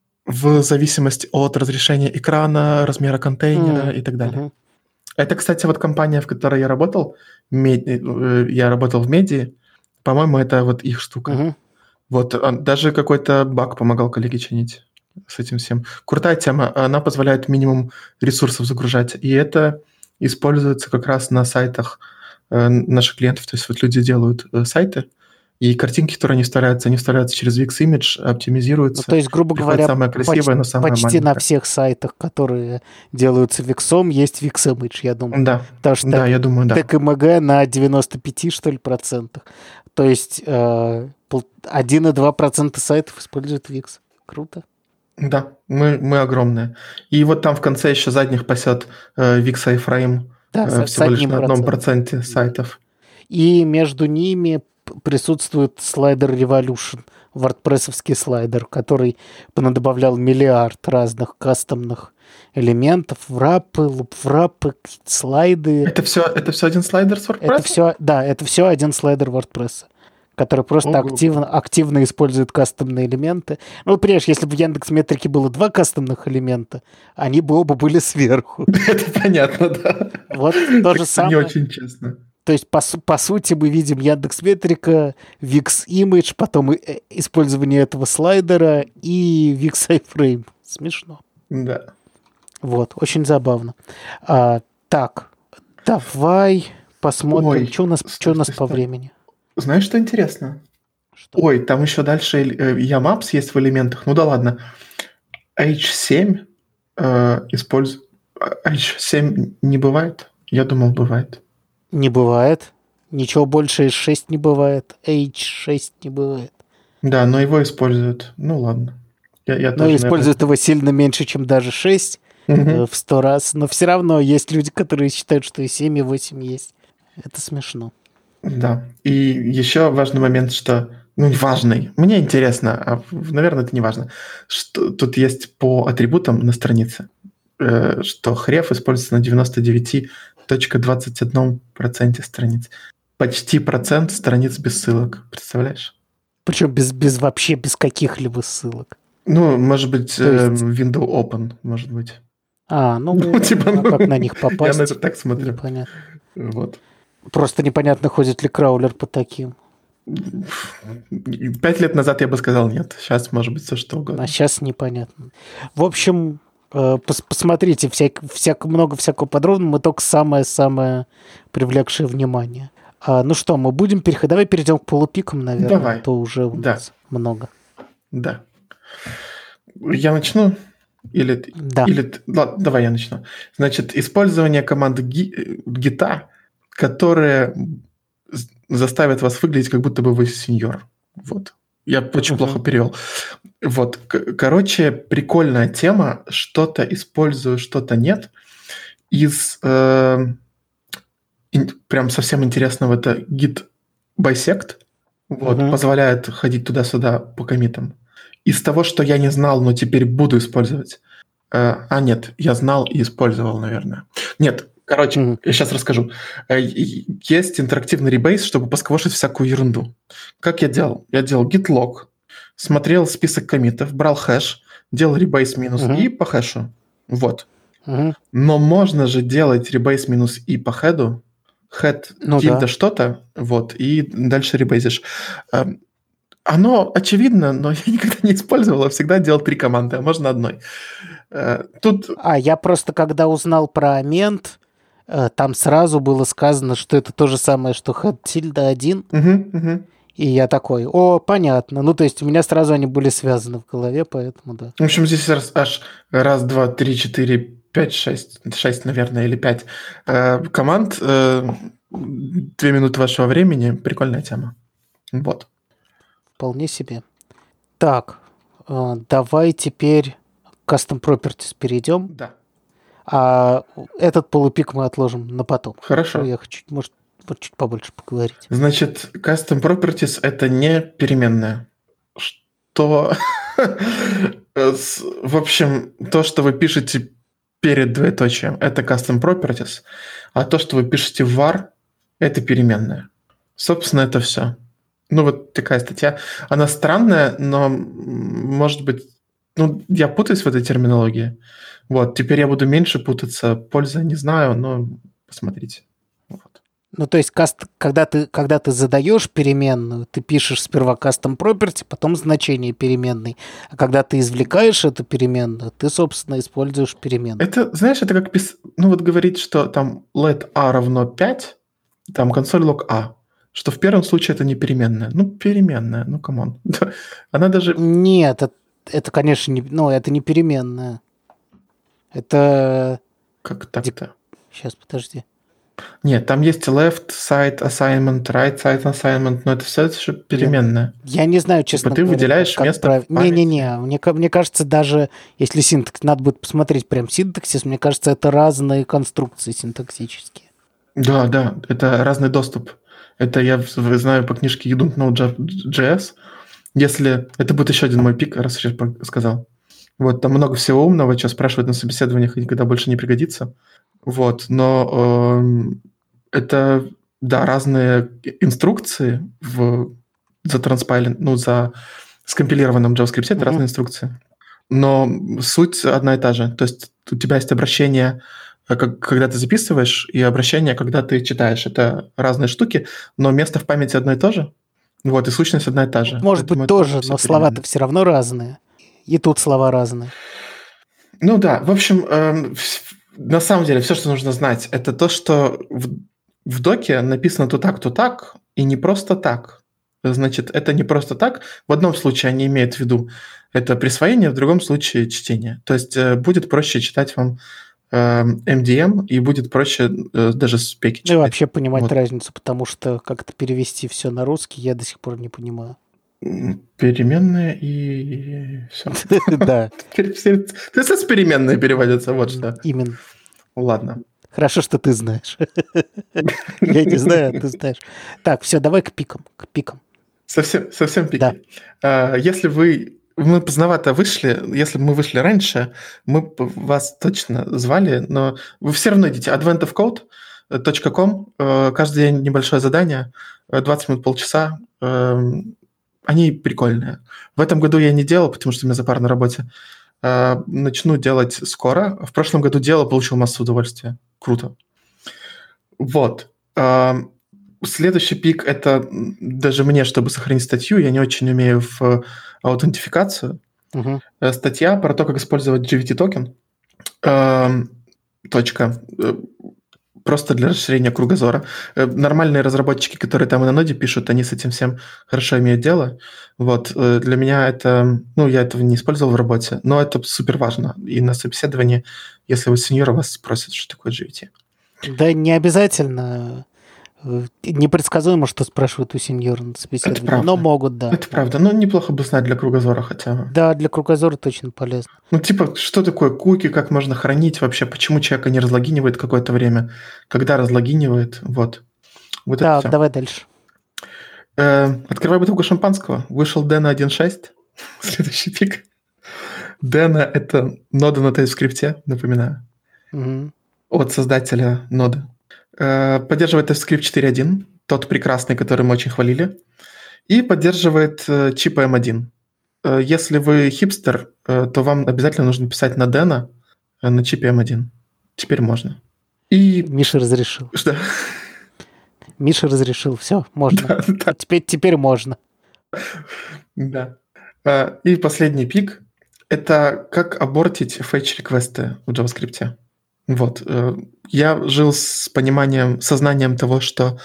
Speaker 2: в зависимости от разрешения экрана, размера контейнера
Speaker 1: Mm.
Speaker 2: и так далее.
Speaker 1: Uh-huh.
Speaker 2: Это, кстати, вот компания, в которой я работал, мед... я работал в меди, по-моему, это вот их штука.
Speaker 1: Uh-huh.
Speaker 2: Вот, даже какой-то баг помогал коллеге чинить с этим всем. Крутая тема, она позволяет минимум ресурсов загружать, и это используется как раз на сайтах э, наших клиентов, то есть вот люди делают э, сайты, и картинки, которые они вставляются, они вставляются через Wix Image, оптимизируются.
Speaker 1: Ну, то есть, грубо говоря,
Speaker 2: самое красивое,
Speaker 1: почти,
Speaker 2: но самое
Speaker 1: почти
Speaker 2: маленькое.
Speaker 1: на всех сайтах, которые делаются Wix, есть Wix Image, я думаю.
Speaker 2: Да,
Speaker 1: Потому что
Speaker 2: да, я думаю, да.
Speaker 1: тэ ка эм гэ на девяносто пять, что ли, процентах. То есть э, один и два процента сайтов используют Wix. Круто.
Speaker 2: Да, мы, мы огромные. И вот там в конце еще задних пасет э, Wix iFrame
Speaker 1: Да,
Speaker 2: э,
Speaker 1: с
Speaker 2: всего лишь
Speaker 1: одним
Speaker 2: на одном
Speaker 1: процентом.
Speaker 2: проценте сайтов.
Speaker 1: И между ними присутствует слайдер Revolution, wordpress-овский слайдер, который понадобавлял миллиард разных кастомных элементов, враппы, луп-враппы, слайды.
Speaker 2: Это все, это все один слайдер с WordPress?
Speaker 1: Это все, да, это все один слайдер WordPress, который просто активно, активно использует кастомные элементы. Ну, понимаешь, если бы в Яндекс.Метрике было два кастомных элемента, они бы оба были сверху.
Speaker 2: Это понятно, да.
Speaker 1: Вот то же самое.
Speaker 2: Не очень честно.
Speaker 1: То есть, по, по сути, мы видим Яндекс.Метрика, Wix Image, потом использование этого слайдера и Wix iFrame. Смешно.
Speaker 2: Да.
Speaker 1: Вот, очень забавно. А, так, давай посмотрим,
Speaker 2: Ой,
Speaker 1: что у нас,
Speaker 2: стой,
Speaker 1: что у нас
Speaker 2: стой,
Speaker 1: по
Speaker 2: стой.
Speaker 1: времени.
Speaker 2: Знаешь, что интересно?
Speaker 1: Что?
Speaker 2: Ой, там еще дальше Yamaps есть в элементах. Ну да ладно. эйч семь э, использует... эйч семь не бывает? Я думал, бывает.
Speaker 1: Не бывает. Ничего больше эйч шесть не бывает. эйч шесть не бывает.
Speaker 2: Да, но его используют. Ну ладно. Я, я
Speaker 1: но
Speaker 2: тоже,
Speaker 1: используют
Speaker 2: наверное...
Speaker 1: его сильно меньше, чем даже шесть.
Speaker 2: Угу.
Speaker 1: В сто раз. Но все равно есть люди, которые считают, что и семь, и восемь есть. Это смешно.
Speaker 2: Да. И еще важный момент, что... Ну, важный. Мне интересно, а, наверное, это не важно. Что тут есть по атрибутам на странице, э, что хреф используется на девяносто девять целых двадцать один процент страниц. Почти процент страниц без ссылок. Представляешь?
Speaker 1: Причем без, без вообще без каких-либо ссылок.
Speaker 2: Ну, может быть,
Speaker 1: То есть...
Speaker 2: э, window open, может быть.
Speaker 1: А, ну,
Speaker 2: ну, типа,
Speaker 1: ну,
Speaker 2: ну,
Speaker 1: как на них попасть?
Speaker 2: Я на это так смотрю.
Speaker 1: Непонятно.
Speaker 2: Вот.
Speaker 1: Просто непонятно, ходит ли краулер по таким.
Speaker 2: Пять лет назад я бы сказал нет. Сейчас может быть все что угодно.
Speaker 1: А сейчас непонятно. В общем, пос- посмотрите, всяк, всяк, много всякого подробного, мы только самое-самое привлекшее внимание. А, ну что, мы будем переходить. Давай перейдем к полупикам, наверное.
Speaker 2: Давай.
Speaker 1: То уже у
Speaker 2: Да.
Speaker 1: нас много.
Speaker 2: Да. Я начну? Или,
Speaker 1: Да.
Speaker 2: или ладно, давай я начну. Значит, использование команды гита, которая заставит вас выглядеть, как будто бы вы сеньор. Вот. Я очень uh-huh. плохо перевел. Вот. Короче, прикольная тема. Что-то использую, что-то нет. Из э, ин, прям совсем интересного это git bisect. Вот. Uh-huh. Позволяет ходить туда-сюда по коммитам. Из того, что я не знал, но теперь буду использовать. Э, а, нет, я знал и использовал, наверное. Нет, короче, mm-hmm. я сейчас расскажу. Есть интерактивный ребейс, чтобы посквошить всякую ерунду. Как я делал? Я делал git log, смотрел список коммитов, брал хэш, делал ребейс минус mm-hmm. и по хэшу. Вот. Mm-hmm. Но можно же делать ребейс минус и по хеду, head ну, тильда да. что-то, вот, и дальше ребейзишь. Оно очевидно, но я никогда не использовал, я всегда делал три команды, а можно одной. Тут...
Speaker 1: А я просто, когда узнал про амент, там сразу было сказано, что это то же самое, что head тильда один,
Speaker 2: uh-huh, uh-huh.
Speaker 1: И я такой, о, понятно. Ну, то есть у меня сразу они были связаны в голове, поэтому да.
Speaker 2: В общем, здесь раз, аж раз, два, три, четыре, пять, шесть, шесть, наверное, или пять э, команд. Э, две минуты вашего времени. Прикольная тема. Вот.
Speaker 1: Вполне себе. Так, э, давай теперь к Custom Properties перейдем.
Speaker 2: Да.
Speaker 1: А этот полупик мы отложим на потом.
Speaker 2: Хорошо.
Speaker 1: Я хочу, может, вот чуть побольше поговорить.
Speaker 2: Значит, Custom Properties — это не переменная. Что... В общем, то, что вы пишете перед двоеточием, это Custom Properties, а то, что вы пишете в var, это переменная. Собственно, это все. Ну, вот такая статья. Она странная, но, может быть... Ну, я путаюсь в этой терминологии. Вот, теперь я буду меньше путаться. Пользы не знаю, но посмотрите. Вот.
Speaker 1: Ну, то есть, каст, когда, ты, когда ты задаешь переменную, ты пишешь сперва custom property, потом значение переменной. А когда ты извлекаешь эту переменную, ты, собственно, используешь переменную.
Speaker 2: Это, знаешь, это как пис... ну, вот говорить, что там let a равно пять, там консоль log a, что в первом случае это не переменная. Ну, переменная, ну, камон. Она даже...
Speaker 1: Нет, это, это конечно, не, ну, это не переменная. Это...
Speaker 2: Как так-то?
Speaker 1: Сейчас, подожди.
Speaker 2: Нет, там есть left side assignment, right side assignment, но это все еще переменная.
Speaker 1: Я, я не знаю, честно
Speaker 2: типа ты
Speaker 1: говоря,
Speaker 2: выделяешь
Speaker 1: как
Speaker 2: место
Speaker 1: прав...
Speaker 2: в памяти.
Speaker 1: Не-не-не, мне, мне кажется, даже если синтакс, надо будет посмотреть прям синтаксис, мне кажется, это разные конструкции синтаксические.
Speaker 2: Да, да, это разный доступ. Это я знаю по книжке You Don't Know джей эс. Если... Это будет еще один мой пик, раз я сказал. Вот, там много всего умного, что спрашивают на собеседованиях и никогда больше не пригодится. Вот, но э, это, да, разные инструкции в, за транспайлинг, ну, за скомпилированном JavaScript, это mm-hmm. разные инструкции. Но суть одна и та же. То есть у тебя есть обращение, как, когда ты записываешь, и обращение, когда ты читаешь. Это разные штуки, но место в памяти одно и то же. Вот, и сущность одна и та же.
Speaker 1: Может Поэтому быть, тоже, но слова-то все равно разные. И тут слова разные.
Speaker 2: Ну да, в общем, э, на самом деле все, что нужно знать, это то, что в, в доке написано то так, то так, и не просто так. Значит, это не просто так. В одном случае они имеют в виду это присвоение, в другом случае чтение. То есть э, будет проще читать вам э, эм ди эм, и будет проще э, даже спеки читать.
Speaker 1: Ну и вообще понимать
Speaker 2: вот.
Speaker 1: разницу, потому что как-то перевести все на русский я до сих пор не понимаю.
Speaker 2: Переменные и все.
Speaker 1: Да.
Speaker 2: То есть это переменные переводятся, вот что.
Speaker 1: Именно.
Speaker 2: Ладно.
Speaker 1: Хорошо, что ты знаешь. Я не знаю, а ты знаешь. Так, все, давай к пикам. К пикам.
Speaker 2: Совсем, совсем пики. Да. Если вы... Мы поздновато вышли, если бы мы вышли раньше, мы бы вас точно звали, но вы все равно идите. advent of code точка ком, каждый день небольшое задание, двадцать минут, полчаса. Они прикольные. В этом году я не делал, потому что у меня запар на работе. Начну делать скоро. В прошлом году делал, получил массу удовольствия. Круто. Вот. Следующий пик – это даже мне, чтобы сохранить статью, я не очень умею в аутентификацию. Uh-huh. Статья про то, как использовать джи ви ти-токен. Точка. Просто для расширения кругозора. Нормальные разработчики, которые там и на ноде пишут, они с этим всем хорошо имеют дело. Вот. Для меня это... Ну, я этого не использовал в работе, но это супер важно. И на собеседовании, если вы сеньор, вас спросят, что такое джи ви ти.
Speaker 1: Да не обязательно. Непредсказуемо, что спрашивают у сеньора на собеседовании.
Speaker 2: Это правда.
Speaker 1: Но могут, да.
Speaker 2: Это правда. Но неплохо бы знать для кругозора хотя бы.
Speaker 1: Да, для кругозора точно полезно.
Speaker 2: Ну, типа, что такое куки, как можно хранить вообще, почему человека не разлогинивает какое-то время, когда разлогинивает, вот. вот
Speaker 1: да, давай дальше.
Speaker 2: Э, открывай бутылку шампанского. Вышел Dena один точка шесть. Следующий пик. Dena — это нода на TypeScript, напоминаю.
Speaker 1: Угу.
Speaker 2: От создателя ноды. Поддерживает TypeScript четыре точка один, тот прекрасный, который мы очень хвалили, и поддерживает чип эм один. Если вы хипстер, то вам обязательно нужно писать на Dena на чипе эм один. Теперь можно. И...
Speaker 1: Миша разрешил.
Speaker 2: Что?
Speaker 1: Миша разрешил, все, можно. Да, да. Теперь, теперь можно.
Speaker 2: Да. И последний пик – это как абортить фетч-реквесты в JavaScript. Вот. Я жил с пониманием, сознанием того, что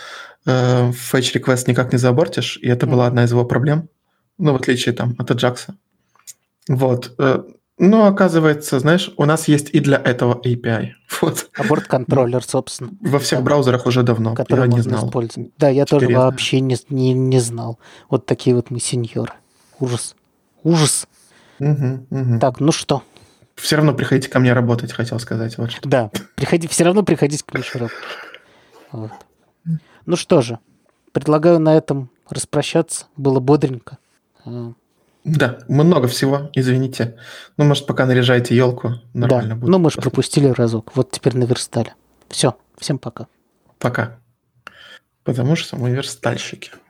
Speaker 2: э, fetch request никак не заабортишь, и это была одна из его проблем, ну, в отличие там от Ajax. Вот. э, Но оказывается, знаешь, у нас есть и для этого эй пи ай. Вот.
Speaker 1: Аборт-контроллер, собственно.
Speaker 2: Во всех
Speaker 1: Да.
Speaker 2: браузерах уже давно.
Speaker 1: Который
Speaker 2: Я не
Speaker 1: можно
Speaker 2: знал.
Speaker 1: использовать. Да, я
Speaker 2: Теперь
Speaker 1: тоже
Speaker 2: я знаю.
Speaker 1: вообще не, не, не знал. Вот такие вот мы сеньоры. Ужас. Ужас.
Speaker 2: Мгм, мгм.
Speaker 1: Так, ну что?
Speaker 2: Все равно приходите ко мне работать, хотел сказать. Вот что.
Speaker 1: Да, приходи, все равно приходите к Мише работать. Вот. Ну что же, предлагаю на этом распрощаться. Было бодренько. А,
Speaker 2: Да, много всего, извините. Ну, может, пока наряжаете елку, нормально
Speaker 1: Да,
Speaker 2: будет.
Speaker 1: ну мы же
Speaker 2: После-
Speaker 1: пропустили разок. Вот теперь наверстали. Все, всем пока.
Speaker 2: Пока. Потому что мы верстальщики.